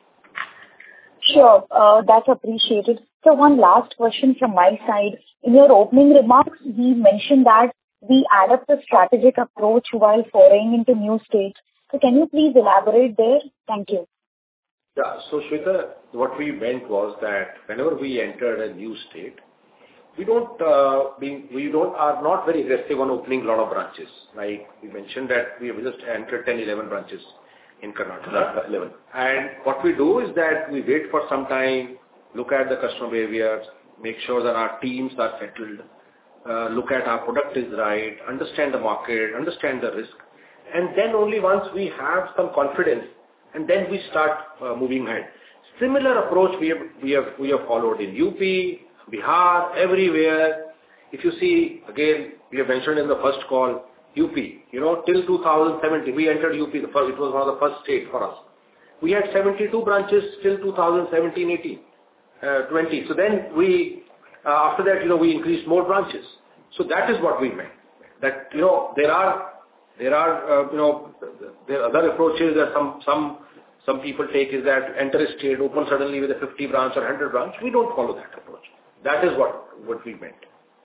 Sure, uh, that's appreciated. So one last question from my side. In your opening remarks, we mentioned that we adopt a strategic approach while foraying into new states. So can you please elaborate there? Thank you. Yeah. So, Shweta, what we meant was that whenever we entered a new state, we don't, uh, being, we don't, are not very aggressive on opening a lot of branches. Like we mentioned that we have just entered ten, eleven branches in Karnataka. eleven. And what we do is that we wait for some time, look at the customer behavior, make sure that our teams are settled, uh, look at our product is right, understand the market, understand the risk. And then only once we have some confidence, and then we start uh, moving ahead. Similar approach we have, we have, we have followed in U P, Bihar, everywhere. If you see, again, we have mentioned in the first call, U P, you know, till two thousand seventeen, we entered U P, the first, it was one of the first states for us. We had seventy-two branches till two thousand seventeen eighteen, uh, twenty. So then we, uh, after that, you know, we increased more branches. So that is what we meant. That, you know, there are, there are, uh, you know, there are other approaches that some, some, some people take is that enter a state, open suddenly with a fifty branch or one hundred branch. We don't follow that approach. That is what, what we meant.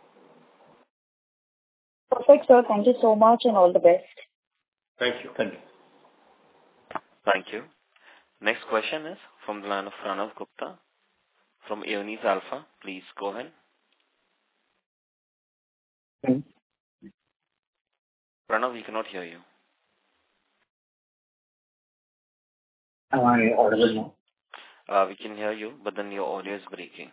Perfect, sir. Thank you so much and all the best. Thank you. Thank you. Thank you. Next question is from the line of Pranav Gupta from Eonis Alpha. Please go ahead. Hmm. Pranav, we cannot hear you. Am I audible now? Uh, we can hear you, but then your audio is breaking.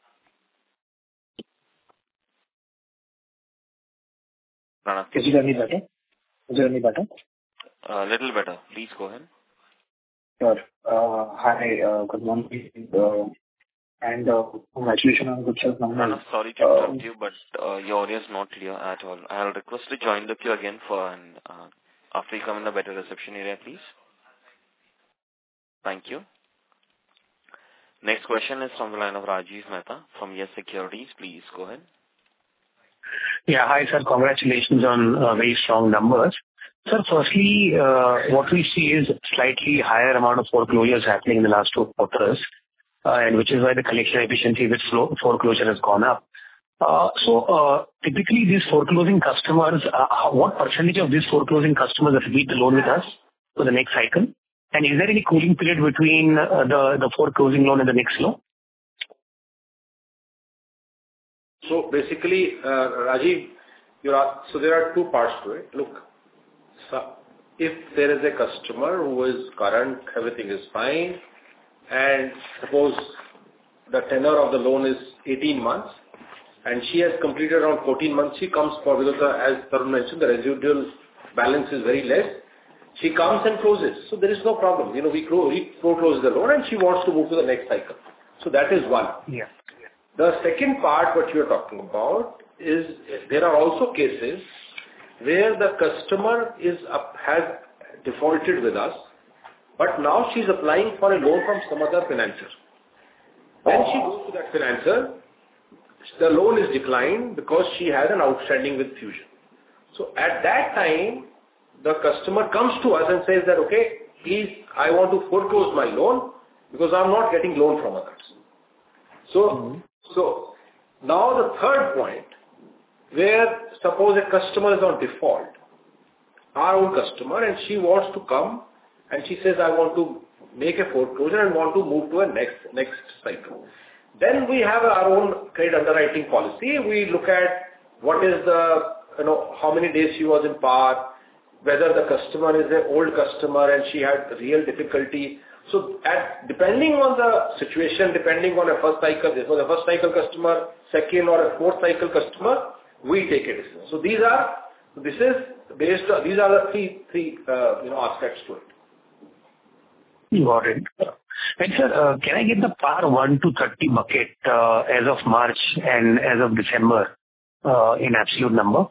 Pranav, Is it any better? Is it any better? A uh, little better. Please go ahead. Sure. Uh, hi, uh, good morning. Uh, and uh, congratulations on good set numbers. Pranav, sorry to interrupt uh, you, but uh, your audio is not clear at all. I'll request to join the queue again for an, uh, after you come in a better reception area, please. Thank you. Next question is from the line of Rajiv Mehta from Yes Securities. Please go ahead. Yeah, hi sir. Congratulations on uh, very strong numbers. Sir, firstly, uh, what we see is slightly higher amount of foreclosures happening in the last two quarters, uh, and which is why the collection efficiency with foreclosure has gone up. Uh, so, uh, typically these foreclosing customers, uh, what percentage of these foreclosing customers repeat the loan with us for the next cycle? And is there any cooling period between uh, the, the foreclosing loan and the next loan? So basically, uh, Rajiv, you're asked, so there are two parts to it. Look, so if there is a customer who is current, everything is fine, and suppose the tenure of the loan is eighteen months, and she has completed around fourteen months, she comes for, because the, as Tarun mentioned, the residual balance is very less, she comes and closes. So there is no problem. You know, we, we foreclose the loan and she wants to move to the next cycle. So that is one. Yeah. The second part, what you are talking about, is there are also cases where the customer is up, has defaulted with us, but now she is applying for a loan from some other financer. When she goes to that financer, the loan is declined because she had an outstanding with Fusion. So at that time, the customer comes to us and says that, okay, please, I want to foreclose my loan because I'm not getting loan from others. So, mm-hmm. so now the third point, where suppose a customer is on default, our own customer, and she wants to come and she says, I want to make a foreclosure and want to move to a next next cycle. Then we have our own credit underwriting policy. We look at what is the, you know, how many days she was in par, whether the customer is an old customer and she had real difficulty. So at, depending on the situation, depending on a first cycle, this was a first cycle customer, second or a fourth cycle customer, we take a decision. So these are, this is based on, these are the three, three, uh, you know, aspects to it. Got it. And sir, uh, can I get the par one to thirty bucket uh, as of March and as of December uh, in absolute number?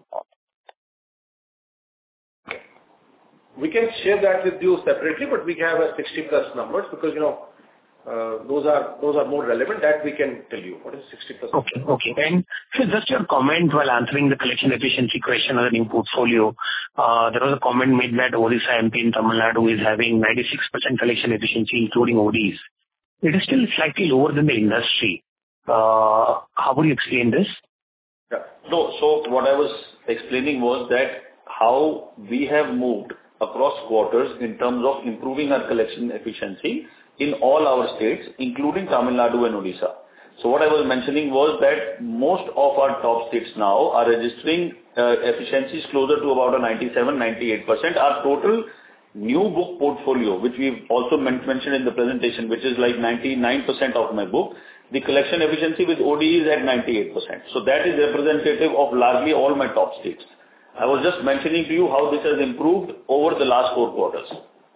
We can share that with you separately, but we have a sixty plus numbers because, you know, uh, those are those are more relevant. That we can tell you. What is sixty plus? Okay, okay. And so just your comment while answering the collection efficiency question on the new portfolio, uh, there was a comment made that Odisha, M P and Tamil Nadu is having ninety-six percent collection efficiency, including O Ds. It is still slightly lower than the industry. Uh, how would you explain this? Yeah. No, so what I was explaining was that how we have moved across quarters in terms of improving our collection efficiency in all our states, including Tamil Nadu and Odisha. So what I was mentioning was that most of our top states now are registering uh, efficiencies closer to about a ninety-seven, ninety-eight percent. Our total new book portfolio, which we've also men- mentioned in the presentation, which is like ninety-nine percent of my book, the collection efficiency with O D is at ninety-eight percent. So that is representative of largely all my top states. I was just mentioning to you how this has improved over the last four quarters.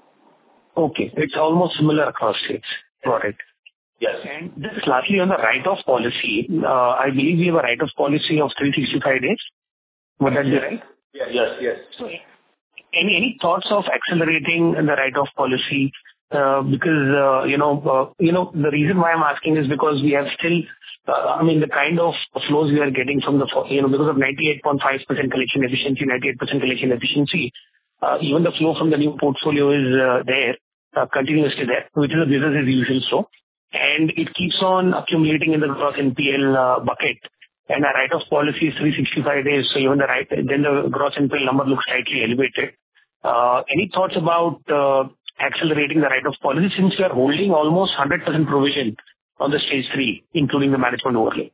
Okay. It's almost similar across states. Got it. Yes. And this is lastly on the write-off policy. Uh, I believe we have a write-off policy of three hundred sixty-five days. Would that be right? Yes, yes, yes. So, any any thoughts of accelerating the write-off policy? Uh, because, uh, you know, uh, you know, the reason why I'm asking is because we have still, uh, I mean, the kind of flows we are getting from the, you know, because of ninety-eight point five percent collection efficiency, ninety-eight percent collection efficiency, uh, even the flow from the new portfolio is uh, there, uh, continuously there, which is a business as usual so. And it keeps on accumulating in the gross N P L uh, bucket. And our write-off policy is three hundred sixty-five days, so even the right, then the gross N P L number looks slightly elevated. Uh, any thoughts about uh, accelerating the write-off policy since we are holding almost one hundred percent provision on the stage three, including the management overlay?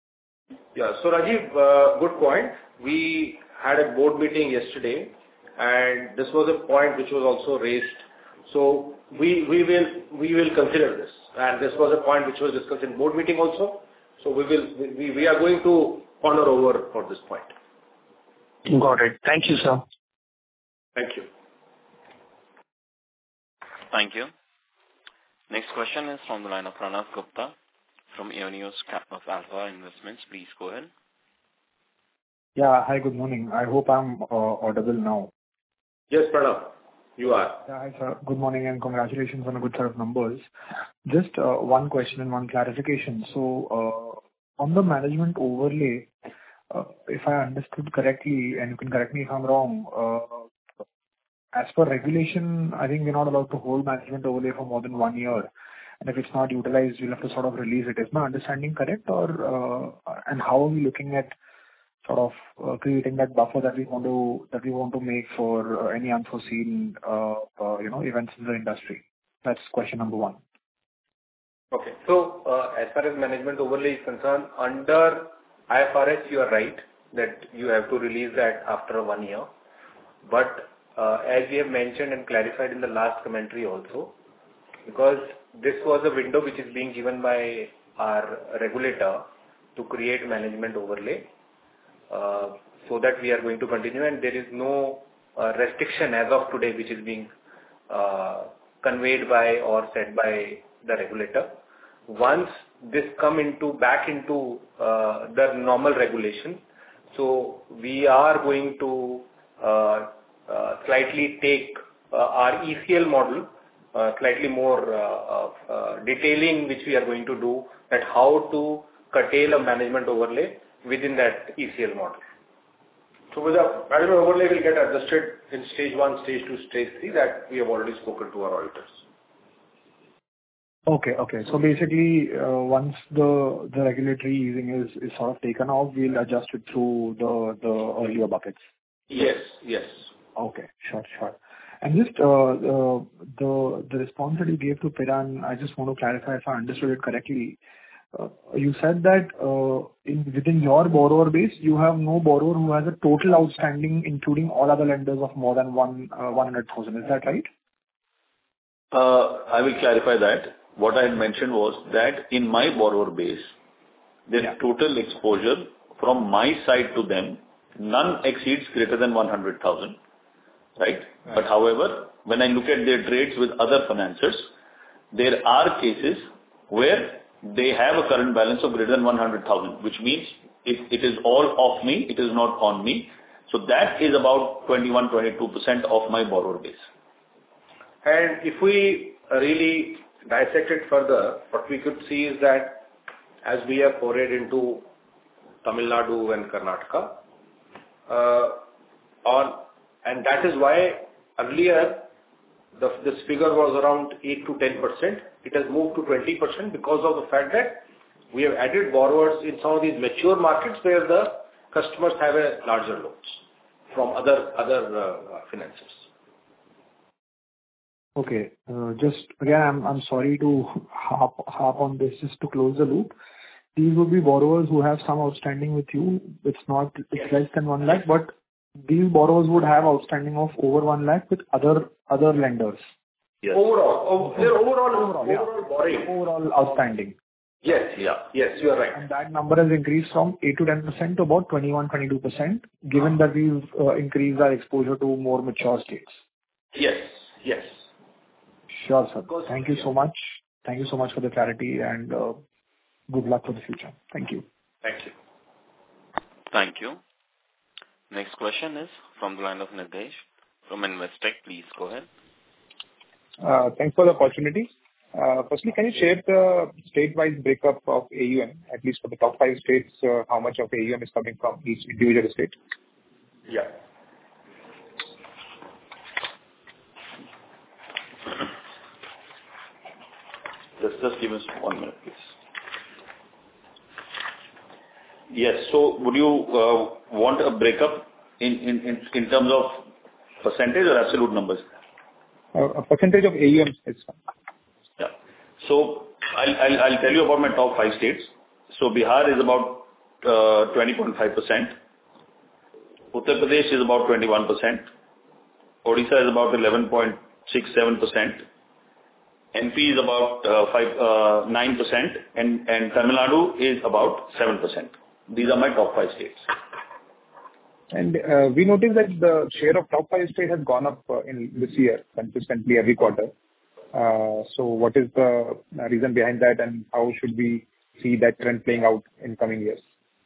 Yeah. So Rajiv, uh, good point. We had a board meeting yesterday, and this was a point which was also raised. So we we will we will consider this, and this was a point which was discussed in board meeting also. So we will we we are going to ponder over for this point. Got it. Thank you, sir. Thank you. Thank you. Next question is from the line of Pranav Gupta from Eonios of Alpha Investments. Please go ahead. Yeah. Hi, good morning. I hope I'm uh, audible now. Yes, Pranav, you are. Yeah, hi, sir. Good morning and congratulations on a good set of numbers. Just uh, one question and one clarification. So, uh, on the management overlay, uh, if I understood correctly, and you can correct me if I'm wrong, uh, as per regulation, I think we're not allowed to hold management overlay for more than one year. And if it's not utilized, we'll have to sort of release it. Is my understanding correct? Or, uh, and how are we looking at sort of uh, creating that buffer that we want to, that we want to make for uh, any unforeseen, uh, uh, you know, events in the industry? That's question number one. Okay. So, uh, as far as management overlay is concerned, under I F R S, you are right that you have to release that after one year. But uh, as we have mentioned and clarified in the last commentary also, because this was a window which is being given by our regulator to create management overlay, uh, so that we are going to continue, and there is no uh, restriction as of today which is being uh, conveyed by or said by the regulator. Once this come into back into uh, the normal regulation, so we are going to uh, uh, slightly take uh, our E C L model, uh, slightly more uh, uh, detailing which we are going to do at how to curtail a management overlay within that E C L model. So with the management overlay will get adjusted in stage one, stage two, stage three that we have already spoken to our auditors. Okay, okay. So basically, uh, once the the regulatory easing is, is sort of taken off, we'll adjust it through the, the earlier buckets. Yes, yes. Okay, sure, sure. And just uh, uh, the the response that you gave to Piran, I just want to clarify if I understood it correctly. uh, you said that uh, in, within your borrower base, you have no borrower who has a total outstanding, including all other lenders, of more than one uh, one hundred thousand. Is that right? Uh, I will clarify that. What I had mentioned was that in my borrower base, their yeah. total exposure from my side to them, none exceeds greater than one hundred thousand, right? right? But however, when I look at their trades with other financiers, there are cases where they have a current balance of greater than one hundred thousand, which means it, it is all off me, it is not on me. So that is about twenty-one, twenty-two percent of my borrower base. And if we really dissect it further, what we could see is that as we have forayed into Tamil Nadu and Karnataka, uh, on, and that is why earlier the, this figure was around eight to ten percent. It has moved to twenty percent because of the fact that we have added borrowers in some of these mature markets where the customers have a larger loans from other, other uh, financiers. Okay. Uh, just again, I'm I'm sorry to harp, harp on this, just to close the loop. These would be borrowers who have some outstanding with you. It's not, it's yes. less than one lakh, but these borrowers would have outstanding of over one lakh with other other lenders. Yes. Overall, oh, their overall overall, yeah. overall borrowing, overall outstanding. Yes, yeah, yes, you are right. And that number has increased from eight to ten percent to about twenty-one, twenty-two percent, given that we've uh, increased our exposure to more mature states. Yes, yes. Sure, sir. Thank you so much. Thank you so much for the clarity, and uh, good luck for the future. Thank you. Thank you. Thank you. Next question is from the line of Nidesh from Investec. Please go ahead. Uh, thanks for the opportunity. Uh, firstly, can you share the state-wise breakup of A U M, at least for the top five states, uh, how much of A U M is coming from each individual state? Yeah. Just, just give us one minute, please. Yes. So would you uh, want a breakup in, in, in, in terms of percentage or absolute numbers? Uh, a percentage of A U M is fine. Yeah. So I'll, I'll, I'll tell you about my top five states. So Bihar is about uh, twenty point five percent. Uttar Pradesh is about twenty-one percent. Odisha is about eleven point six seven percent. M P is about uh, five, uh, nine percent, and, and Tamil Nadu is about seven percent. These are my top five states. And uh, we noticed that the share of top five states has gone up uh, in this year consistently every quarter. Uh, so what is the reason behind that, and how should we see that trend playing out in coming years?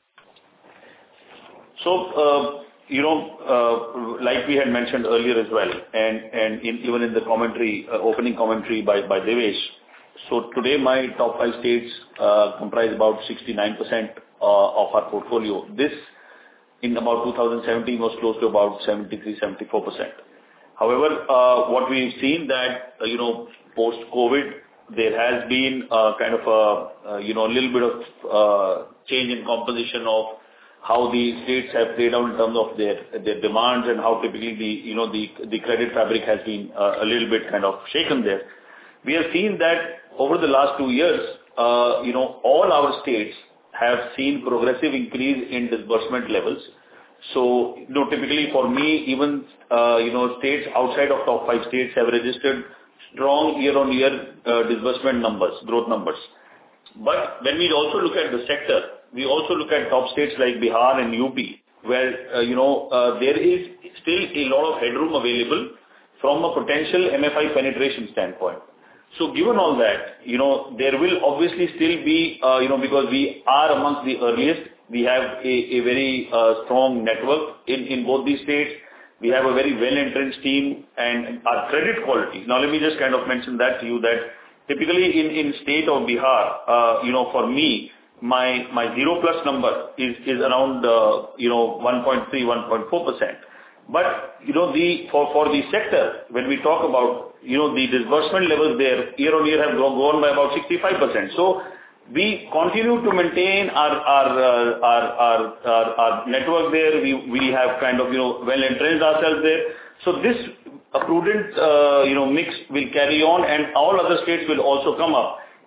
So, uh, you know, uh, like we had mentioned earlier as well, and, and in, even in the commentary, uh, opening commentary by, by Devesh, so today my top five states uh, comprise about sixty-nine percent uh, of our portfolio. This in about two thousand seventeen was close to about seventy-three, seventy-four percent. However, uh, what we've seen that, uh, you know, post-COVID, there has been uh, kind of a, uh, you know, a little bit of uh, change in composition of how the states have played out in terms of their their demands, and how typically the, you know, the the credit fabric has been uh, a little bit kind of shaken there. We have seen that over the last two years, uh, you know, all our states have seen progressive increase in disbursement levels. So, you know, typically for me, even, uh, you know, states outside of top five states have registered strong year-on-year uh, disbursement numbers, growth numbers. But when we also look at the sector, we also look at top states like Bihar and U P, where, uh, you know, uh, there is still a lot of headroom available from a potential M F I penetration standpoint. So given all that, you know, there will obviously still be, uh, you know, because we are amongst the earliest, we have a, a very uh, strong network in, in both these states. We have a very well-entrenched team, and our credit quality. Now, let me just kind of mention that to you, that typically in, in state of Bihar, uh, you know, for me, my, my zero plus number is, is around, uh, you know, one point three, one point four percent. But, you know, the, for, for the sector, when we talk about, you know, the disbursement levels there year on year have grown by about sixty-five percent. So we continue to maintain our, our, uh, our, our, our, our network there. We, we have kind of, you know, well entrenched ourselves there. So this a prudent, uh, you know, mix will carry on, and all other states will also come up.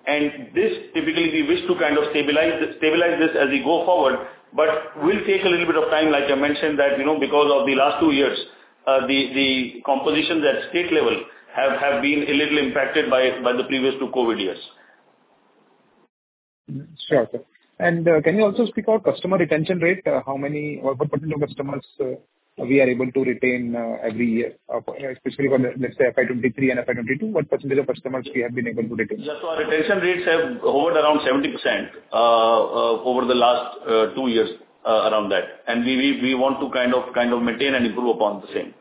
And this typically we wish to kind of stabilize this, stabilize this as we go forward, but will take a little bit of time, like I mentioned, that, you know, because of the last two years, uh, the, the compositions at state level have, have been a little impacted by, by the previous two COVID years. Sure, sir. And uh, can you also speak about customer retention rate? Uh, how many or what percentage of customers uh, we are able to retain uh, every year, uh, especially for, let's say, F Y twenty-three and F Y twenty-two, what percentage of customers we have been able to retain? Yeah, so our retention rates have hovered around seventy percent uh, uh, over the last uh, two years uh, around that. And we, we, we want to kind of kind of maintain and improve upon the same.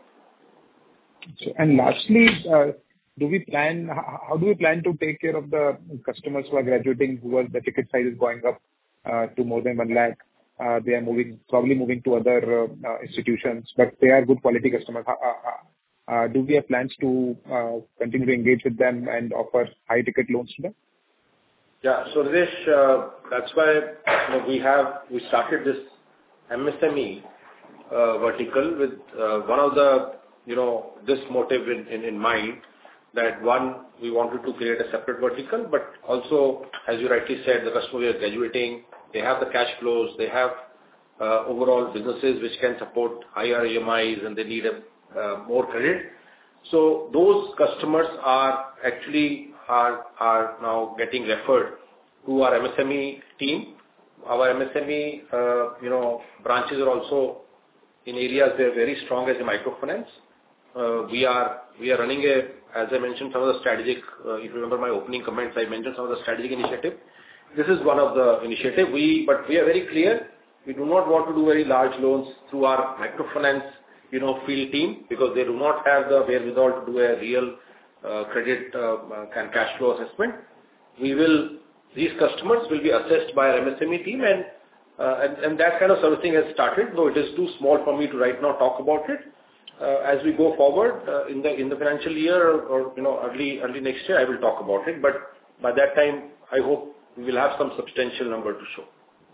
And lastly, uh, do we plan, how do we plan to take care of the customers who are graduating, who are the ticket size is going up uh, to more than one lakh? Uh, they are moving, probably moving to other uh, uh, institutions, but they are good quality customers. Uh, uh, uh, do we have plans to uh, continue to engage with them and offer high ticket loans to them? Yeah, so Rish, uh, that's why, you know, we have, we started this M S M E uh, vertical with uh, one of the, you know, this motive in, in, in mind, that one, we wanted to create a separate vertical, but also, as you rightly said, the customers are graduating, they have the cash flows, they have uh, overall businesses which can support higher E M Is, and they need a, uh, more credit. So those customers are actually are, are now getting referred to our M S M E team. Our M S M E, uh, you know, branches are also in areas they're very strong as a microfinance. Uh, we are we are running a, as I mentioned, some of the strategic, uh, if you remember my opening comments, I mentioned some of the strategic initiative. This is one of the initiative. We, but we are very clear, we do not want to do very large loans through our microfinance, you know, field team, because they do not have the wherewithal to do a real uh, credit uh, and cash flow assessment. We will, these customers will be assessed by our M S M E team, and, uh, and, and that kind of servicing has started, though it is too small for me to right now talk about it. Uh, as we go forward uh, in the in the financial year or, or you know early early next year, I will talk about it. But by that time, I hope we will have some substantial number to show.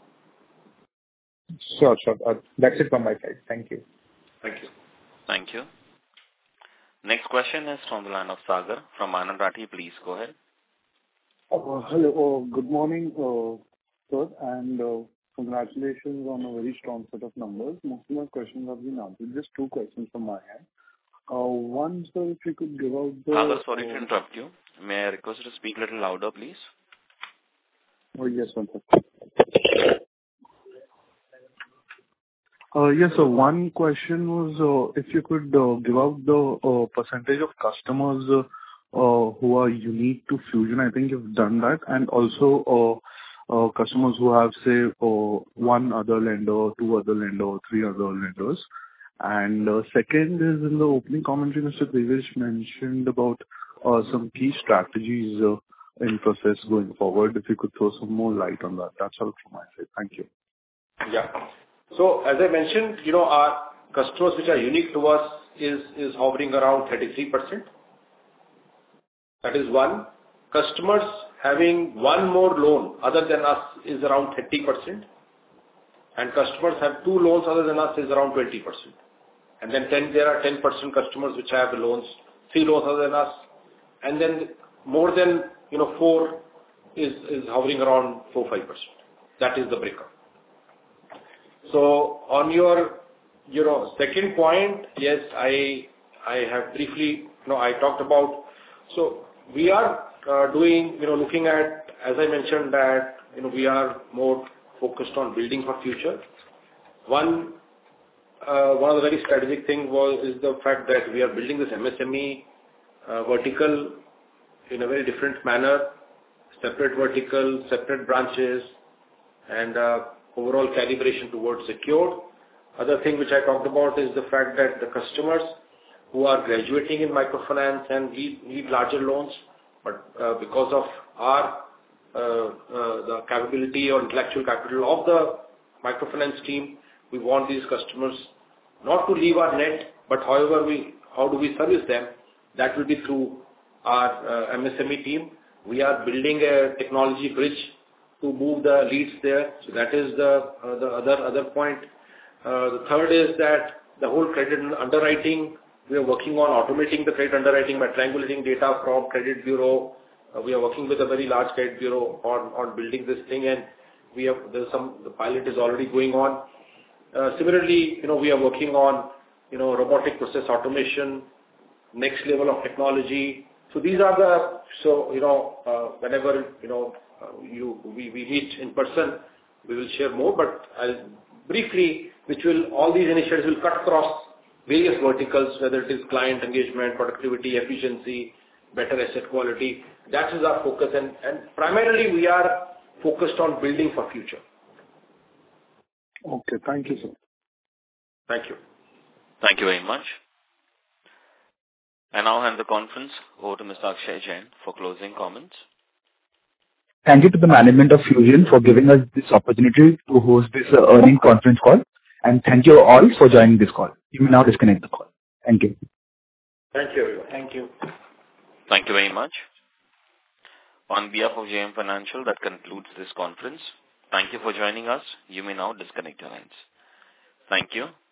Sure, sure. Uh, that's it from my side. Thank you. Thank you. Thank you. Next question is from the line of Sagar from Anand Rathi. Please go ahead. Uh, hello. Uh, good morning, uh, sir, and uh, congratulations on a very strong set of numbers. Most of my questions have been answered. Just two questions from my end. Uh, one, sir, if you could give out the... Sagar, sorry to interrupt you. May I request you to speak a little louder, please? Oh, yes, one second. Uh, yes, so one question was uh, if you could uh, give out the uh, percentage of customers uh, uh, who are unique to Fusion. I think you've done that. And also uh, uh, customers who have, say, uh, one other lender, two other lender, three other lenders. And uh, second is in the opening commentary, Mister Devesh mentioned about uh, some key strategies uh, in process going forward. If you could throw some more light on that. That's all from my side. Thank you. Yeah. So as I mentioned, you know, our customers which are unique to us is, is hovering around thirty-three percent. That is one. Customers having one more loan other than us is around thirty percent. And customers have two loans other than us is around twenty percent. And then ten, there are ten percent customers which have loans, three loans other than us. And then more than, you know, four is, is hovering around four to five percent. That is the breakup. So on your, you know, second point, yes, I, I have briefly, you know, I talked about, so we are uh, doing, you know, looking at, as I mentioned that, you know, we are more focused on building for future. One, uh, one of the very strategic thing was, is the fact that we are building this M S M E uh, vertical in a very different manner, separate vertical, separate branches, and uh, overall calibration towards secured. Other thing which I talked about is the fact that the customers who are graduating in microfinance and need, need larger loans, but uh, because of our uh, uh, the capability or intellectual capital of the microfinance team, we want these customers not to leave our net, but however we, how do we service them? That will be through our uh, M S M E team. We are building a technology bridge to move the leads there. So that is the uh, the other other point. Uh, the third is that the whole credit underwriting, we are working on automating the credit underwriting by triangulating data from credit bureau, Uh, we are working with a very large credit bureau on, on building this thing, and we have, there's some, the pilot is already going on. Uh, similarly, you know, we are working on, you know, robotic process automation, next level of technology. So these are the, so, you know, uh, whenever, you know, uh, you, we, we meet in person, we will share more, but I'll briefly, which will, all these initiatives will cut across various verticals, whether it is client engagement, productivity, efficiency, better asset quality. That is our focus, and, and primarily we are focused on building for future. Okay, thank you, sir. Thank you. Thank you very much. I now hand the conference over to Mister Akshay Jain for closing comments. Thank you to the management of Fusion for giving us this opportunity to host this uh, earnings conference call, and thank you all for joining this call. You may now disconnect the call. Thank you. Thank you, everyone. Thank you. Thank you very much. On behalf of J M Financial, that concludes this conference. Thank you for joining us. You may now disconnect your lines. Thank you.